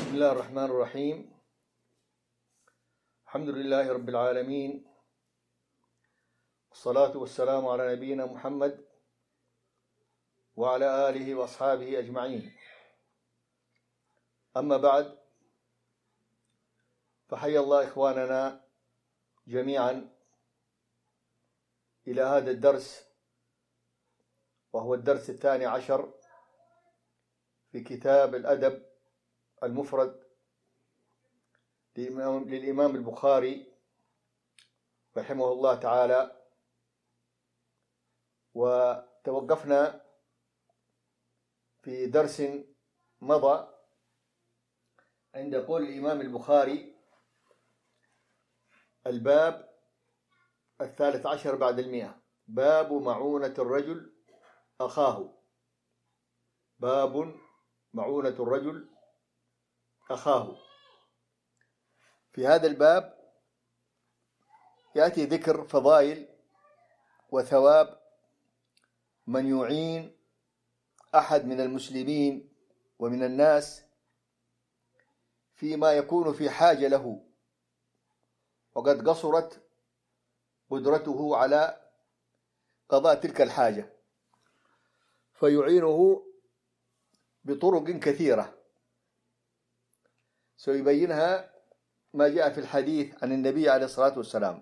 بسم الله الرحمن الرحيم. الحمد لله رب العالمين، والصلاة والسلام على نبينا محمد وعلى آله وأصحابه أجمعين. أما بعد، فحيا الله إخواننا جميعا إلى هذا الدرس، وهو الدرس 12 في كتاب الأدب المفرد للإمام البخاري رحمه الله تعالى. وتوقفنا في درس مضى عند قول الإمام البخاري: الباب 13 بعد 100، باب معونة الرجل أخاه. باب معونة الرجل أخاه. في هذا الباب يأتي ذكر فضائل وثواب من يعين أحد من المسلمين ومن الناس فيما يكون في حاجة له، وقد قصرت قدرته على قضاء تلك الحاجة، فيعينه بطرق كثيرة سيبينها ما جاء في الحديث عن النبي عليه الصلاة والسلام.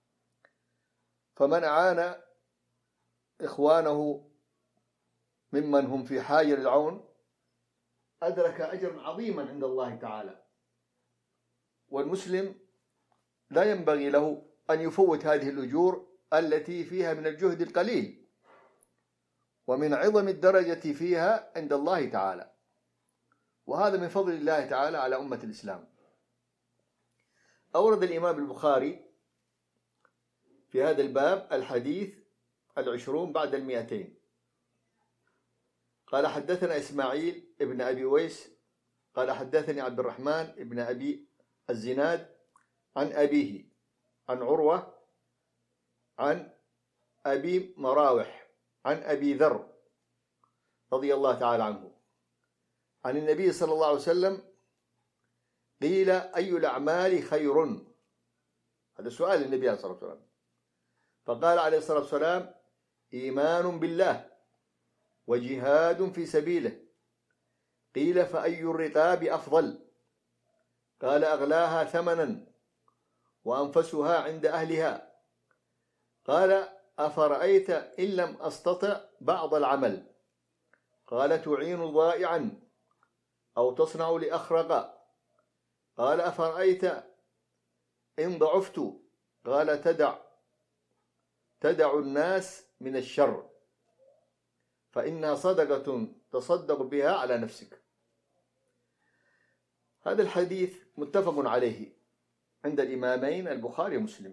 فمن أعان إخوانه ممن هم في حاجة للعون أدرك أجرا عظيما عند الله تعالى، والمسلم لا ينبغي له أن يفوت هذه الأجور التي فيها من الجهد القليل ومن عظم الدرجة فيها عند الله تعالى، وهذا من فضل الله تعالى على أمة الإسلام. أورد الإمام البخاري في هذا الباب الحديث 20 بعد 200. قال: حدثنا إسماعيل ابن أبي ويس قال: حدثني عبد الرحمن ابن أبي الزناد عن أبيه عن عروة عن أبي مراوح عن أبي ذر رضي الله تعالى عنه عن النبي صلى الله عليه وسلم قيل: أي الأعمال خير؟ هذا سؤال النبي عليه الصلاة والسلام، فقال عليه الصلاة والسلام: إيمان بالله وجهاد في سبيله. قيل: فأي الرقاب أفضل؟ قال: أغلاها ثمنا وأنفسها عند أهلها. قال: أفرأيت إن لم أستطع بعض العمل؟ قال: تعين ضائعا أو تصنع لأخرق. قال: أفرأيت إن ضعفت؟ قال: تدع الناس من الشر فإنها صدقة تصدق بها على نفسك. هذا الحديث متفق عليه عند الإمامين البخاري ومسلم،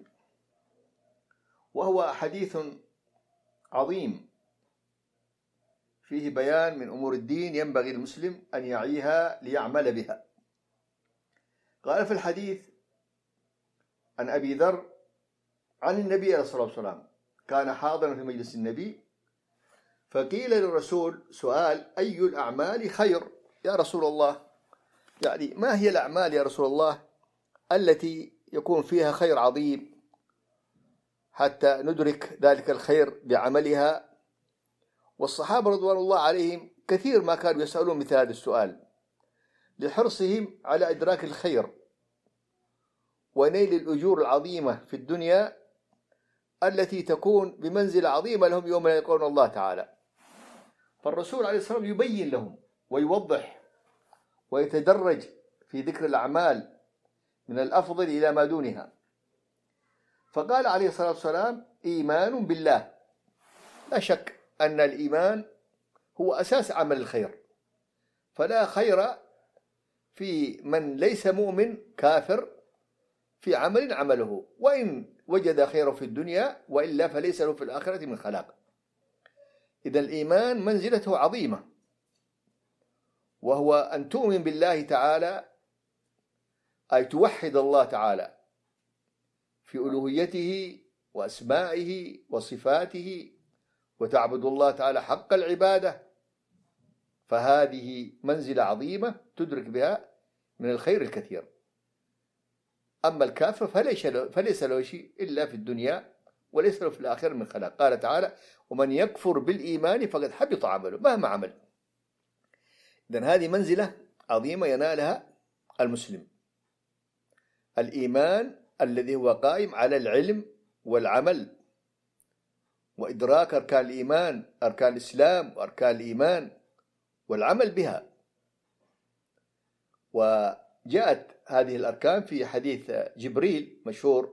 وهو حديث عظيم فيه بيان من أمور الدين ينبغي المسلم أن يعيها ليعمل بها. قال في الحديث عن أبي ذر عن النبي عليه الصلاة والسلام: كان حاضرا في مجلس النبي فقيل للرسول سؤال: أي الأعمال خير يا رسول الله؟ يعني ما هي الأعمال يا رسول الله التي يكون فيها خير عظيم حتى ندرك ذلك الخير بعملها؟ والصحابة رضوان الله عليهم كثير ما كانوا يسألون مثل هذا السؤال لحرصهم على إدراك الخير ونيل الأجور العظيمة في الدنيا التي تكون بمنزلة عظيمة لهم يوم يلقون الله تعالى. فالرسول عليه الصلاة والسلام يبين لهم ويوضح ويتدرج في ذكر الأعمال من الأفضل إلى ما دونها. فقال عليه الصلاة والسلام: إيمان بالله. لا شك أن الإيمان هو أساس عمل الخير، فلا خير في من ليس مؤمن كافر في عمل عمله، وإن وجد خيره في الدنيا وإلا فليس له في الآخرة من خلاق. إذا الإيمان منزلته عظيمة، وهو أن تؤمن بالله تعالى، أي توحد الله تعالى في ألوهيته وأسمائه وصفاته، وتعبد الله تعالى حق العبادة. فهذه منزلة عظيمة تدرك بها من الخير الكثير. أما الكافر فليس له شيء إلا في الدنيا وليس له في الآخرة من خلاق. قال تعالى: ومن يكفر بالإيمان فقد حبط عمله مهما عمل. إذن هذه منزلة عظيمة ينالها المسلم، الإيمان الذي هو قائم على العلم والعمل وإدراك أركان الإيمان، أركان الإسلام وأركان الإيمان والعمل بها. وجاءت هذه الأركان في حديث جبريل مشهور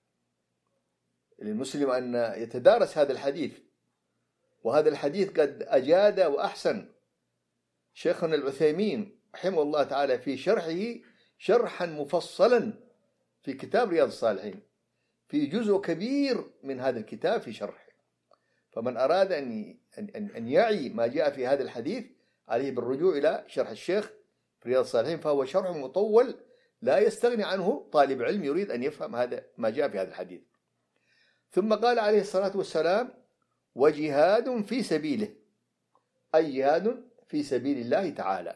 للمسلم أن يتدارس هذا الحديث، وهذا الحديث قد أجاد وأحسن شيخنا العثيمين رحمه الله تعالى في شرحه شرحا مفصلا في كتاب رياض الصالحين، في جزء كبير من هذا الكتاب في شرحه. فمن أراد أن يعي ما جاء في هذا الحديث عليه بالرجوع إلى شرح الشيخ في رياض الصالحين، فهو شرح مطول لا يستغني عنه طالب علم يريد أن يفهم هذا ما جاء في هذا الحديث. ثم قال عليه الصلاة والسلام: وجهاد في سبيله، أي جهاد في سبيل الله تعالى.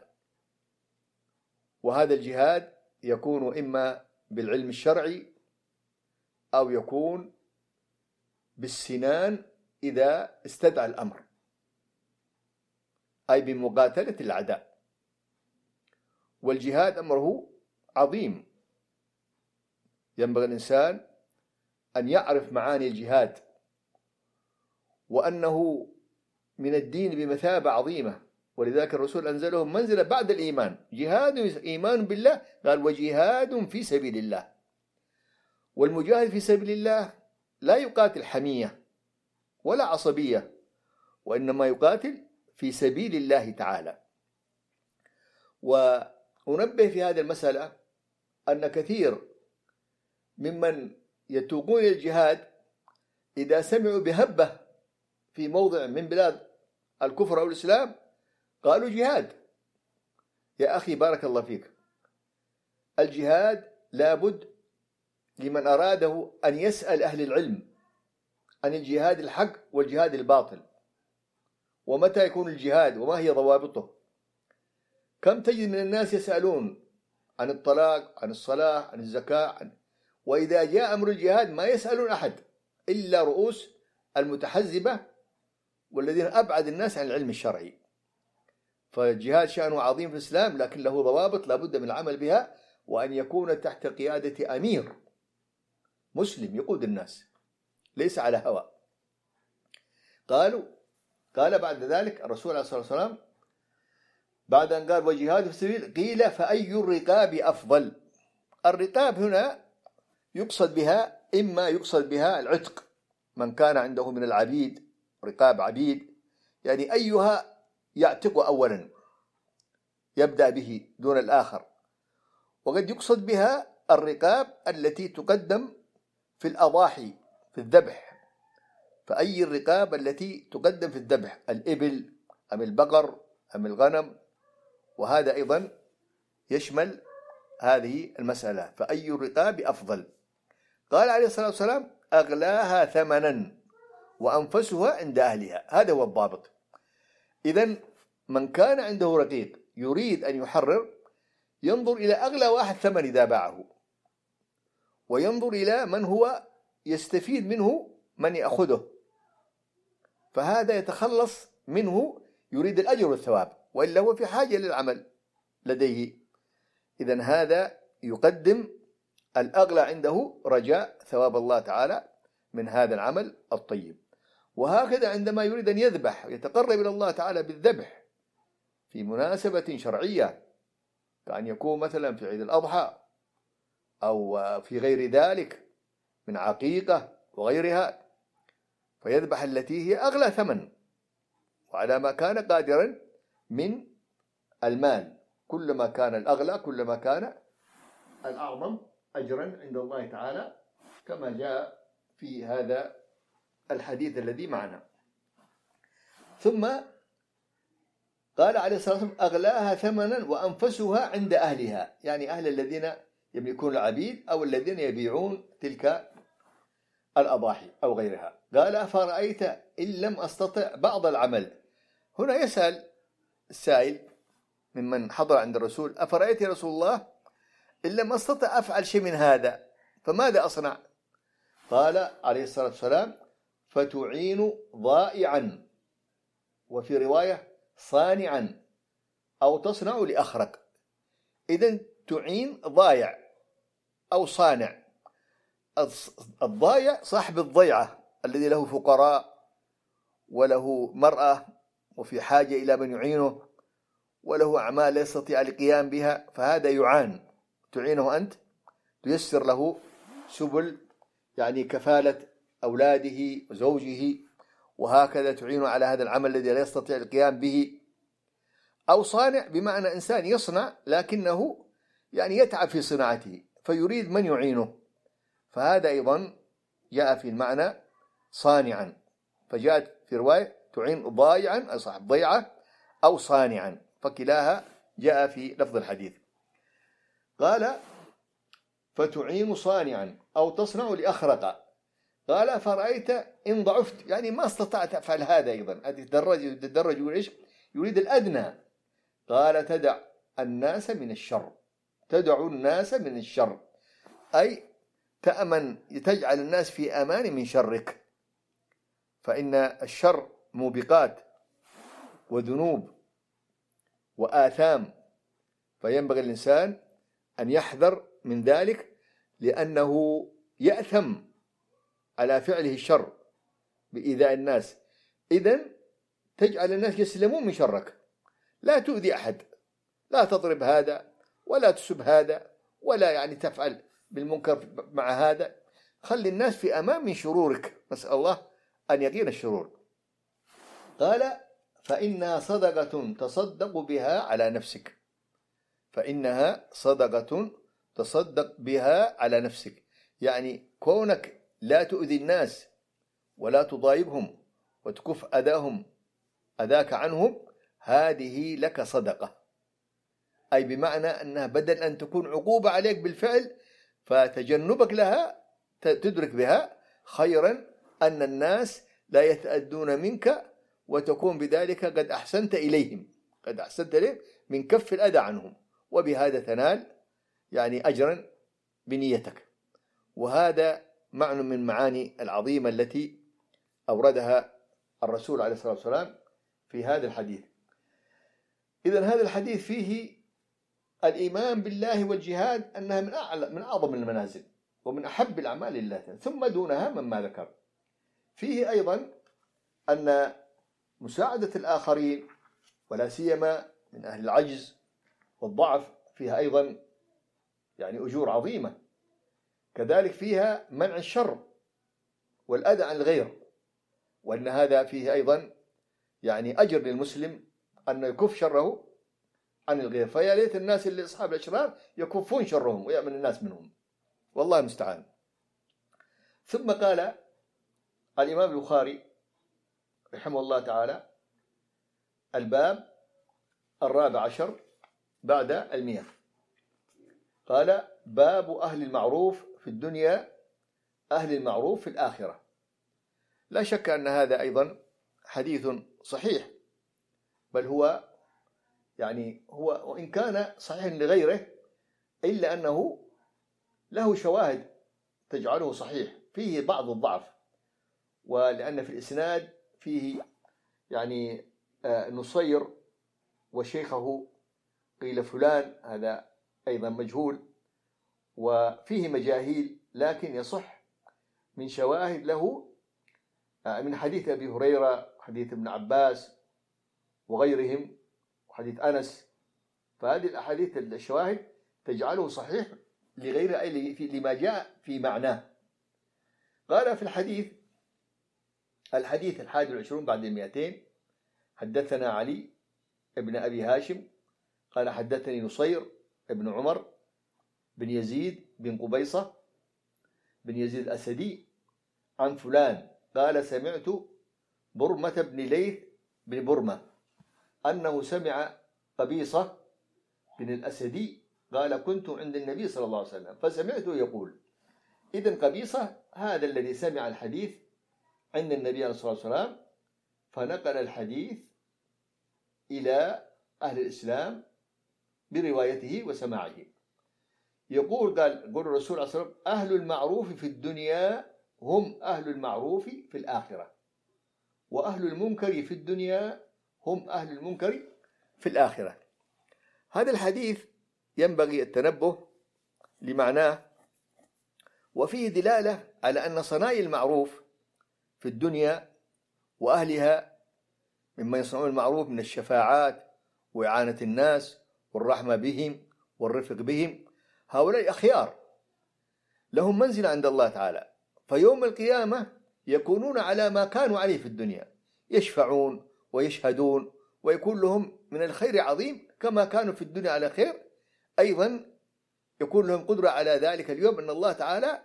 وهذا الجهاد يكون إما بالعلم الشرعي أو يكون بالسنان إذا استدعى الأمر، أي بمقاتلة الأعداء. والجهاد أمره عظيم، ينبغي الإنسان أن يعرف معاني الجهاد، وأنه من الدين بمثابة عظيمة. ولذلك الرسول أنزله منزلة بعد الإيمان، جهاد إيمان بالله، قال: وجهاد في سبيل الله. والمجاهد في سبيل الله لا يقاتل حمية ولا عصبية، وإنما يقاتل في سبيل الله تعالى. وأنبه في هذه المسألة أن كثير ممن يتوقون إلى الجهاد إذا سمعوا بهبة في موضع من بلاد الكفر أو الإسلام قالوا جهاد. يا أخي بارك الله فيك، الجهاد لابد لمن أراده أن يسأل أهل العلم عن الجهاد الحق والجهاد الباطل، ومتى يكون الجهاد وما هي ضوابطه. كم تجد من الناس يسألون عن الطلاق، عن الصلاة، عن الزكاة، وإذا جاء أمر الجهاد ما يسألون أحد إلا رؤوس المتحزبة والذين أبعد الناس عن العلم الشرعي. فالجهاد شأنه عظيم في الإسلام، لكن له ضوابط لابد من العمل بها، وأن يكون تحت قيادة أمير مسلم يقود الناس ليس على هوى. قال بعد ذلك الرسول عليه الصلاة والسلام بعد أن قال: وجهاد في سبيل، قيل: فأي الرقاب أفضل؟ الرقاب هنا يقصد بها العتق، من كان عنده من العبيد رقاب عبيد، يعني أيها يعتق أولا يبدأ به دون الآخر. وقد يقصد بها الرقاب التي تقدم في الأضاحي في الذبح، فأي الرقاب التي تقدم في الذبح، الإبل أم البقر أم الغنم، وهذا أيضا يشمل هذه المسألة. فأي الرقاب أفضل؟ قال عليه الصلاة والسلام: أغلاها ثمنا وأنفسها عند أهلها. هذا هو الضابط. إذن من كان عنده رقيق يريد أن يحرر ينظر إلى أغلى واحد ثمن إذا باعه، وينظر إلى من هو يستفيد منه من يأخذه، فهذا يتخلص منه يريد الأجر والثواب، وإلا هو في حاجة للعمل لديه. إذن هذا يقدم الأغلى عنده رجاء ثواب الله تعالى من هذا العمل الطيب. وهكذا عندما يريد أن يذبح يتقرب إلى الله تعالى بالذبح في مناسبة شرعية، كأن يكون مثلا في عيد الأضحى أو في غير ذلك من عقيقة وغيرها، فيذبح التي هي أغلى ثمن وعلى ما كان قادرا من المال. كلما كان الأغلى كلما كان الأعظم أجرا عند الله تعالى، كما جاء في هذا الحديث الذي معنا. ثم قال عليه الصلاة والسلام: أغلاها ثمنا وأنفسها عند أهلها، يعني أهل الذين يملكون العبيد أو الذين يبيعون تلك الأضاحي أو غيرها. قال: أفرأيت إن لم أستطع بعض العمل؟ هنا يسأل السائل ممن حضر عند الرسول: أفرأيت يا رسول الله إن لم أستطع أفعل شيء من هذا فماذا أصنع؟ قال عليه الصلاة والسلام: فتعين ضائعا، وفي رواية صانعا، أو تصنع لأخرك. إذن تعين ضايع أو صانع. الضايع صاحب الضيعة الذي له فقراء وله مرأة وفي حاجة إلى من يعينه وله أعمال لا يستطيع القيام بها، فهذا يعان، تعينه أنت، تيسر له سبل يعني كفالة أولاده وزوجه، وهكذا تعينه على هذا العمل الذي لا يستطيع القيام به. أو صانع بمعنى إنسان يصنع لكنه يعني يتعب في صناعته فيريد من يعينه، فهذا أيضا جاء في المعنى صانعا. فجاءت في رواية تعين ضايعا أي صاحب ضيعة أو صانعا، فكلاها جاء في لفظ الحديث. قال: فتعين صانعا أو تصنع لأخرق. قال: فرأيت إن ضعفت، يعني ما استطعت أفعل هذا أيضا، يتدرج إيش؟ يريد الأدنى. قال: تدع الناس من الشر، تدع الناس من الشر، أي تأمن، تجعل الناس في أمان من شرك، فإن الشر موبقات وذنوب وآثام، فينبغي الإنسان أن يحذر من ذلك، لأنه يأثم على فعله الشر بإيذاء الناس. إذن تجعل الناس يسلمون من شرك، لا تؤذي أحد، لا تضرب هذا ولا تسب هذا ولا يعني تفعل بالمنكر مع هذا، خلي الناس في أمان من شرورك، نسأل الله أن يقينا الشرور. قال: فإنها صدقة تصدق بها على نفسك، فإنها صدقة تصدق بها على نفسك، يعني كونك لا تؤذي الناس ولا تضايبهم وتكف أذاك عنهم، هذه لك صدقة، أي بمعنى أنها بدل أن تكون عقوبة عليك بالفعل، فتجنبك لها تدرك بها خيرا أن الناس لا يتأذون منك، وتكون بذلك قد أحسنت إليهم، قد أحسنت إليهم من كف الأذى عنهم، وبهذا تنال يعني أجرا بنيتك. وهذا معنى من معاني العظيمة التي أوردها الرسول عليه الصلاة والسلام في هذا الحديث. إذن هذا الحديث فيه الإيمان بالله والجهاد أنها من أعظم المنازل ومن أحب الأعمال لله، ثم دونها مما ذكر. فيه أيضا أن مساعدة الآخرين ولا سيما من أهل العجز والضعف فيها أيضا يعني أجور عظيمة. كذلك فيها منع الشر والأذى عن الغير، وأن هذا فيه أيضا يعني أجر للمسلم أن يكف شره عن الغير. فيا ليت الناس اللي أصحاب الأشرار يكفون شرهم ويأمن الناس منهم، والله المستعان. ثم قال الإمام البخاري رحمه الله تعالى: الباب 14 بعد 100. قال: باب أهل المعروف في الدنيا، أهل المعروف في الآخرة. لا شك أن هذا أيضا حديث صحيح، بل هو وإن كان صحيح لغيره إلا أنه له شواهد تجعله صحيح، فيه بعض الضعف، ولأن في الإسناد فيه يعني نصير وشيخه قيل فلان، هذا أيضا مجهول، وفيه مجاهيل، لكن يصح من شواهد له من حديث أبي هريرة، حديث ابن عباس وغيرهم، وحديث أنس. فهذه الأحاديث الشواهد تجعله صحيح لغير أي لما جاء في معناه. قال في الحديث 21 بعد 200: حدثنا علي ابن أبي هاشم قال: حدثني نصير ابن عمر بن يزيد بن قبيصة بن يزيد الأسدي عن فلان قال: سمعت برمة بن ليث بن برمة أنه سمع قبيصة بن الأسدي قال: كنت عند النبي صلى الله عليه وسلم فسمعته يقول. إذن قبيصة هذا الذي سمع الحديث عند النبي عليه الصلاة والسلام، فنقل الحديث إلى أهل الإسلام بروايته وسماعه. قول الرسول عليه الصلاة والسلام: أهل المعروف في الدنيا هم أهل المعروف في الآخرة، وأهل المنكر في الدنيا هم أهل المنكر في الآخرة. هذا الحديث ينبغي التنبه لمعناه، وفيه دلالة على أن صنايع المعروف في الدنيا وأهلها مما يصنعون المعروف من الشفاعات وإعانة الناس والرحمة بهم والرفق بهم، هؤلاء أخيار لهم منزلة عند الله تعالى، فيوم القيامة يكونون على ما كانوا عليه في الدنيا، يشفعون ويشهدون ويكون لهم من الخير عظيم كما كانوا في الدنيا على خير. أيضا يكون لهم قدرة على ذلك اليوم، أن الله تعالى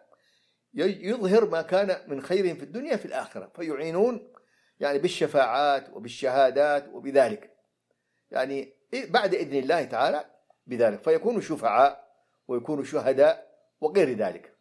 يظهر ما كان من خيرهم في الدنيا في الآخرة، فيعينون يعني بالشفاعات وبالشهادات وبذلك، يعني بعد إذن الله تعالى بذلك، فيكونوا شفعاء ويكونوا شهداء وغير ذلك.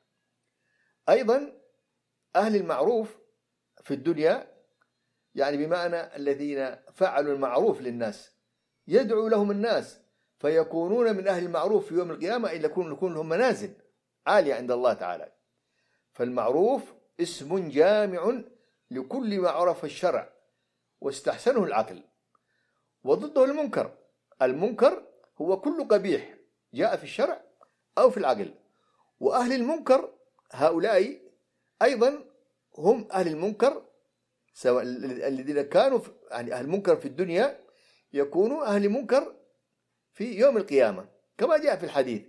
أيضا أهل المعروف في الدنيا يعني بمعنى الذين فعلوا المعروف للناس، يدعو لهم الناس فيكونون من أهل المعروف في يوم القيامة، إلا يكون لهم منازل عالية عند الله تعالى. فالمعروف اسم جامع لكل ما عرف الشرع واستحسنه العقل، وضده المنكر. المنكر هو كل قبيح جاء في الشرع أو في العقل، وأهل المنكر هؤلاء أيضا هم أهل المنكر، سواء الذين كانوا يعني أهل المنكر في الدنيا يكونوا أهل منكر في يوم القيامة كما جاء في الحديث.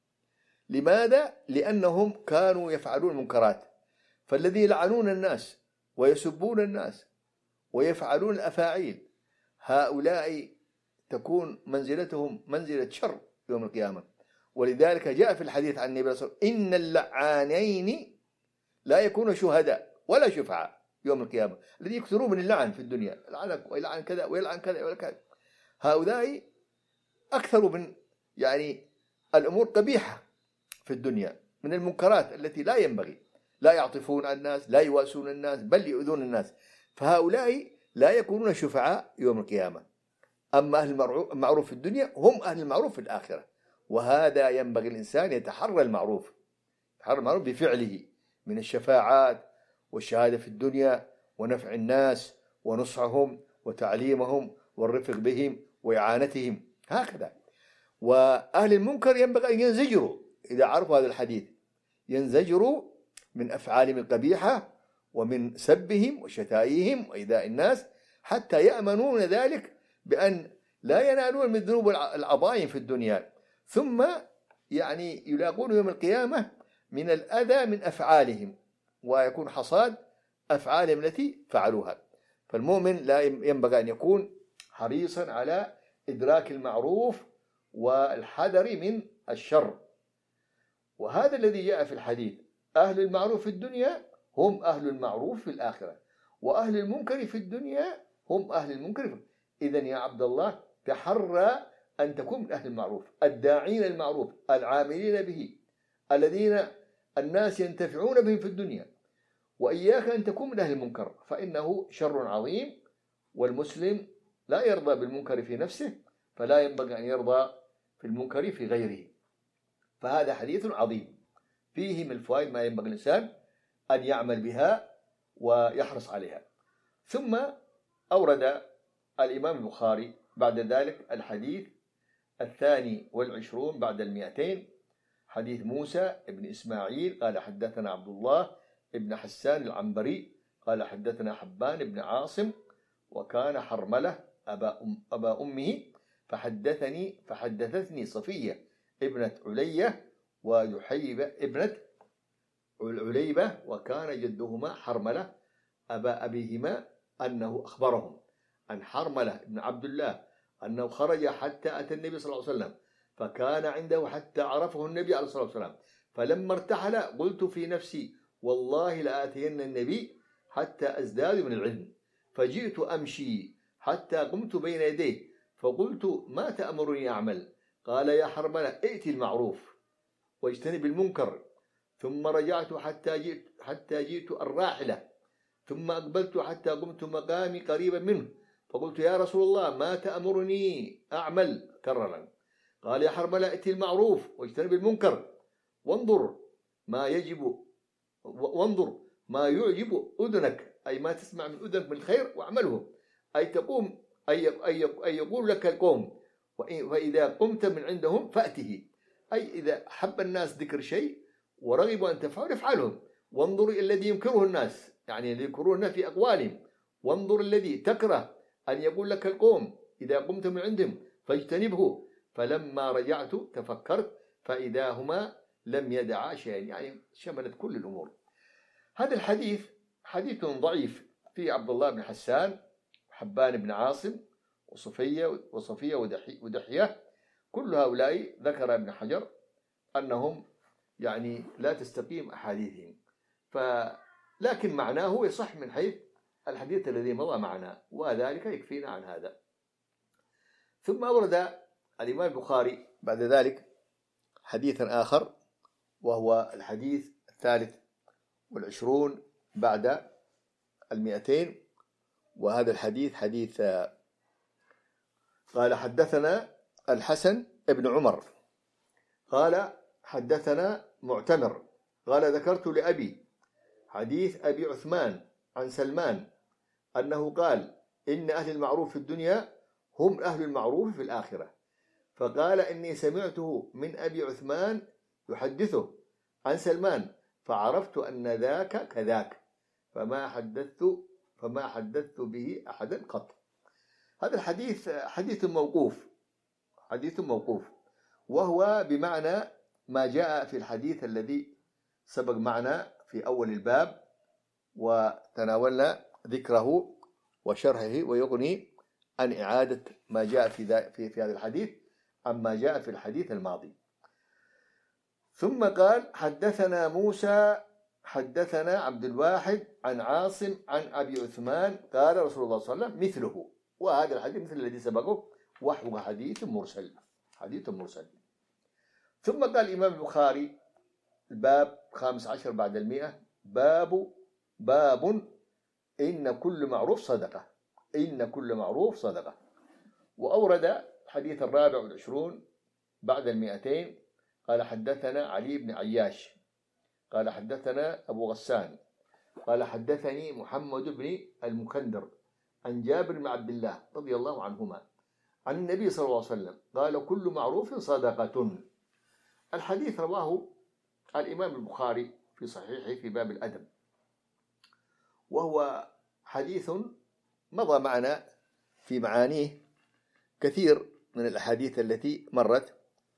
لماذا؟ لأنهم كانوا يفعلون المنكرات، فالذي يلعنون الناس ويسبون الناس ويفعلون الأفاعيل، هؤلاء تكون منزلتهم منزلة شر يوم القيامة. ولذلك جاء في الحديث عن النبي صلى الله عليه وسلم: إن اللعانين لا يكونوا شهداء ولا شفعاء يوم القيامة. الذي يكثرون من اللعن في الدنيا، يلعنك ويلعن كذا ويلعن كذا ويلعن كذا، هؤلاء أكثر من يعني الأمور قبيحة في الدنيا من المنكرات التي لا ينبغي، لا يعطفون على الناس، لا يواسون الناس، بل يؤذون الناس، فهؤلاء لا يكونون شفعاء يوم القيامة. أما أهل المعروف في الدنيا هم أهل المعروف في الآخرة، وهذا ينبغي الإنسان يتحرى المعروف، يتحرى المعروف بفعله من الشفاعات والشهادة في الدنيا ونفع الناس ونصحهم وتعليمهم والرفق بهم وإعانتهم، هكذا. وأهل المنكر ينبغي أن ينزجروا إذا عرفوا هذا الحديث، ينزجروا من أفعالهم القبيحة ومن سبهم وشتائهم وإيذاء الناس، حتى يأمنون ذلك بأن لا ينالون من ذنوب العظائم في الدنيا، ثم يعني يلاقون يوم القيامة من الأذى من أفعالهم، ويكون حصاد أفعالهم التي فعلوها. فالمؤمن لا ينبغي أن يكون حريصا على إدراك المعروف والحذر من الشر. وهذا الذي جاء في الحديث: أهل المعروف في الدنيا هم أهل المعروف في الآخرة، وأهل المنكر في الدنيا هم أهل المنكر. إذن يا عبد الله تحرى أن تكون من أهل المعروف، الداعين المعروف، العاملين به، الذين الناس ينتفعون بهم في الدنيا، وإياك أن تكون من أهل المنكر، فإنه شر عظيم، والمسلم لا يرضى بالمنكر في نفسه، فلا ينبغي أن يرضى في المنكر في غيره. فهذا حديث عظيم فيه من الفوائد ما ينبغي الإنسان أن يعمل بها ويحرص عليها. ثم أورد الإمام البخاري بعد ذلك الحديث 22 بعد 200، حديث موسى بن إسماعيل قال: حدثنا عبد الله بن حسان العنبري قال: حدثنا حبان بن عاصم وكان حرملة أبا أمه، فحدثتني صفية ابنة علية ويحيبة ابنة عليبة، وكان جدهما حرملة أبا أبيهما، أنه أخبرهم عن حرملة بن عبد الله أنه خرج حتى أتى النبي صلى الله عليه وسلم، فكان عنده حتى عرفه النبي عليه الصلاة والسلام، فلما ارتحل قلت في نفسي: والله لآتين النبي حتى أزداد من العلم، فجئت أمشي حتى قمت بين يديه فقلت: ما تأمرني أعمل؟ قال: يا حرملة ائت المعروف واجتنب المنكر. ثم رجعت حتى جئت الراحلة، ثم أقبلت حتى قمت مقامي قريبا منه، فقلت: يا رسول الله ما تأمرني أعمل؟ كررا. قال: يا حرملة ائت المعروف واجتنب المنكر. وانظر ما يجب وانظر ما يعجب أذنك، أي ما تسمع من أذنك من خير واعمله، أي تقوم أي يقول لك القوم، فإذا قمت من عندهم فأته، أي إذا حب الناس ذكر شيء ورغبوا أن تفعل افعلهم. وانظر الذي ينكره الناس، يعني يذكرون في أقوالهم. وانظر الذي تكره أن يقول لك القوم إذا قمت من عندهم فاجتنبه. فلما رجعت تفكرت فإذا هما لم يدعا شيئا، يعني شملت كل الأمور. هذا الحديث حديث ضعيف، في عبد الله بن حسان، حبان بن عاصم، وصفية ودحية، كل هؤلاء ذكر ابن حجر أنهم يعني لا تستقيم أحاديثهم، لكن معناه يصح من حيث الحديث الذي مضى معنا، وذلك يكفينا عن هذا. ثم أورد الإمام البخاري بعد ذلك حديثا آخر، وهو الحديث 23 بعد 200، وهذا الحديث حديث قال حدثنا الحسن ابن عمر قال حدثنا معتمر قال ذكرت لأبي حديث أبي عثمان عن سلمان أنه قال إن أهل المعروف في الدنيا هم أهل المعروف في الآخرة، فقال إني سمعته من أبي عثمان يحدثه عن سلمان فعرفت أن ذاك كذاك، فما حدثت به أحدا قط. هذا الحديث حديث موقوف، وهو بمعنى ما جاء في الحديث الذي سبق معنا في أول الباب وتناولنا ذكره وشرحه، ويغني عن إعادة ما جاء في هذا الحديث عما جاء في الحديث الماضي. ثم قال حدثنا موسى حدثنا عبد الواحد عن عاصم عن أبي عثمان قال رسول الله صلى الله عليه وسلم مثله، وهذا الحديث مثل الذي سبقه، وهو حديث مرسل. ثم قال الإمام البخاري الباب 15 بعد 100 باب إن كل معروف صدقة. وأورد الحديث 24 بعد 200 قال حدثنا علي بن عياش قال حدثنا أبو غسان قال حدثني محمد بن المكندر عن جابر بن عبد الله رضي الله عنهما عن النبي صلى الله عليه وسلم قال كل معروف صدقة. الحديث رواه الإمام البخاري في صحيحه في باب الأدب، وهو حديث مضى معنا في معانيه كثير من الأحاديث التي مرت،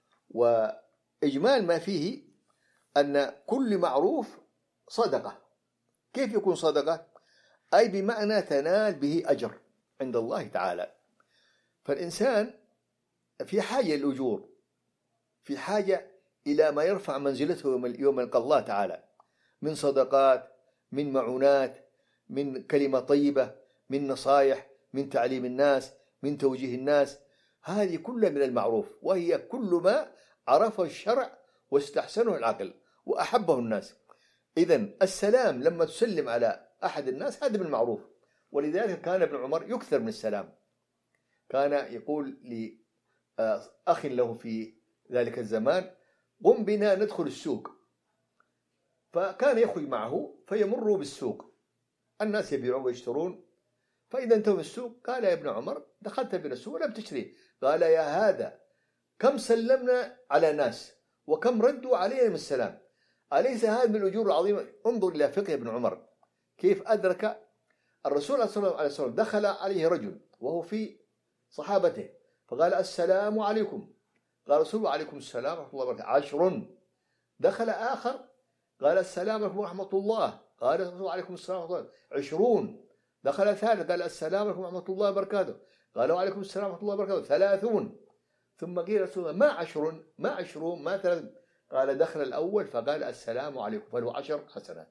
وإجمال ما فيه أن كل معروف صدقة. كيف يكون صدقة؟ أي بمعنى تنال به أجر عند الله تعالى. فالإنسان في حاجة للأجور، في حاجة إلى ما يرفع منزلته يوم يلقى الله تعالى، من صدقات، من معونات، من كلمة طيبة، من نصائح، من تعليم الناس، من توجيه الناس. هذه كلها من المعروف، وهي كل ما عرفه الشرع واستحسنه العقل وأحبه الناس. إذن السلام لما تسلم على أحد الناس هذا من المعروف، ولذلك كان ابن عمر يكثر من السلام. كان يقول لأخ له في ذلك الزمان قم بنا ندخل السوق، فكان يخرج معه فيمر بالسوق، الناس يبيعون ويشترون، فإذا انتهوا من السوق قال يا ابن عمر دخلت بنا السوق ولم تشتري، قال يا هذا كم سلمنا على ناس وكم ردوا علينا من السلام، أليس هذا من الأجور العظيمة؟ انظر إلى فقه ابن عمر كيف أدرك الرسول صلى الله عليه وسلم. دخل عليه رجل وهو في صحابته فقال السلام عليكم، قال رسول عليكم السلام ورحمة الله وبركاته 10. دخل آخر قال السلام عليكم ورحمة الله، قال رسول عليكم السلام ورحمة الله 20. دخل ثالث قال السلام عليكم ورحمة الله وبركاته، قال وعليكم السلام ورحمة الله وبركاته 30. ثم قيل رسول الله ما 20 ما 30، قال دخل الأول فقال السلام عليكم فله 10 حسنات،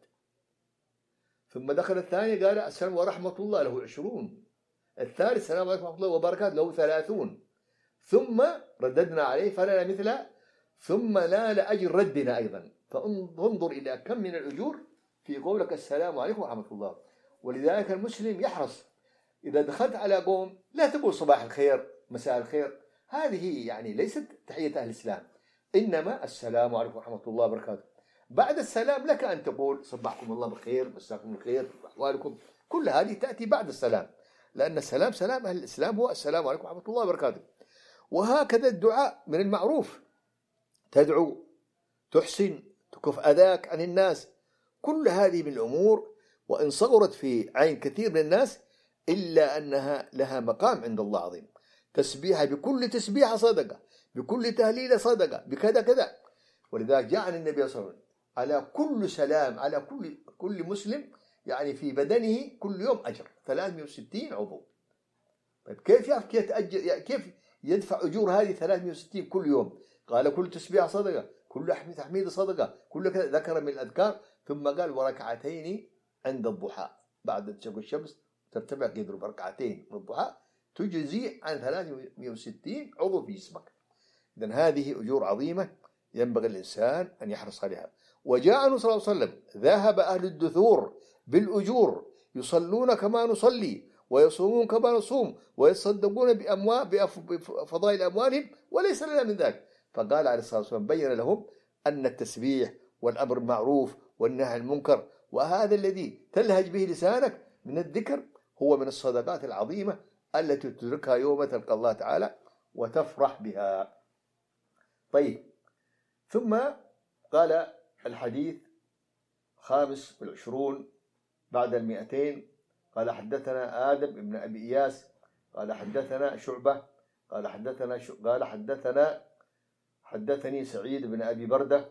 ثم دخل الثاني قال السلام ورحمة الله له 20، الثالث السلام عليكم ورحمة الله وبركاته له 30، ثم رددنا عليه فنال مثله، ثم نال أجر ردنا أيضا. فانظر إلى كم من الأجور في قولك السلام عليكم ورحمة الله. ولذلك المسلم يحرص إذا دخلت على قوم لا تقول صباح الخير مساء الخير، هذه يعني ليست تحية أهل الإسلام، إنما السلام عليكم ورحمة الله وبركاته. بعد السلام لك أن تقول صبحكم الله بالخير، مساكم بالخير، أحوالكم، كل هذه تأتي بعد السلام، لأن السلام سلام أهل الإسلام هو السلام عليكم ورحمة الله وبركاته. وهكذا الدعاء من المعروف، تدعو، تحسن، تكف أذاك عن الناس، كل هذه من الأمور وإن صغرت في عين كثير من الناس إلا أنها لها مقام عند الله عظيم. تسبيحة، بكل تسبيحة صدقة، بكل تهليلة صدقة، بكذا كذا. ولذلك جاء عن النبي صلى الله عليه وسلم على كل سلام على كل مسلم يعني في بدنه كل يوم أجر 360 عضو. طيب كيف يتأجر، يعني كيف يدفع أجور هذه 360 كل يوم؟ قال كل تسبيحة صدقة، كل تحميد صدقة، كل كذا، ذكر من الأذكار، ثم قال وركعتين عند الضحى بعد تشق الشمس ترتفع قدر بركعتين من الضحى تجزي عن 360 عضو في جسمك. إذن هذه أجور عظيمة ينبغي الإنسان أن يحرص عليها. وجاء عنه صلى الله عليه وسلم ذهب أهل الدثور بالأجور يصلون كما نصلي ويصومون كما نصوم ويتصدقون بفضائل أموالهم وليس لنا من ذلك. فقال عليه الصلاة والسلام بين لهم أن التسبيح والأمر بالمعروف والنهي عن المنكر وهذا الذي تلهج به لسانك من الذكر هو من الصدقات العظيمة التي تدركها يوم تلقى الله تعالى وتفرح بها. طيب، ثم قال الحديث 25 بعد 200، قال حدثنا آدم بن أبي إياس قال حدثنا شعبة قال حدثني سعيد بن أبي بردة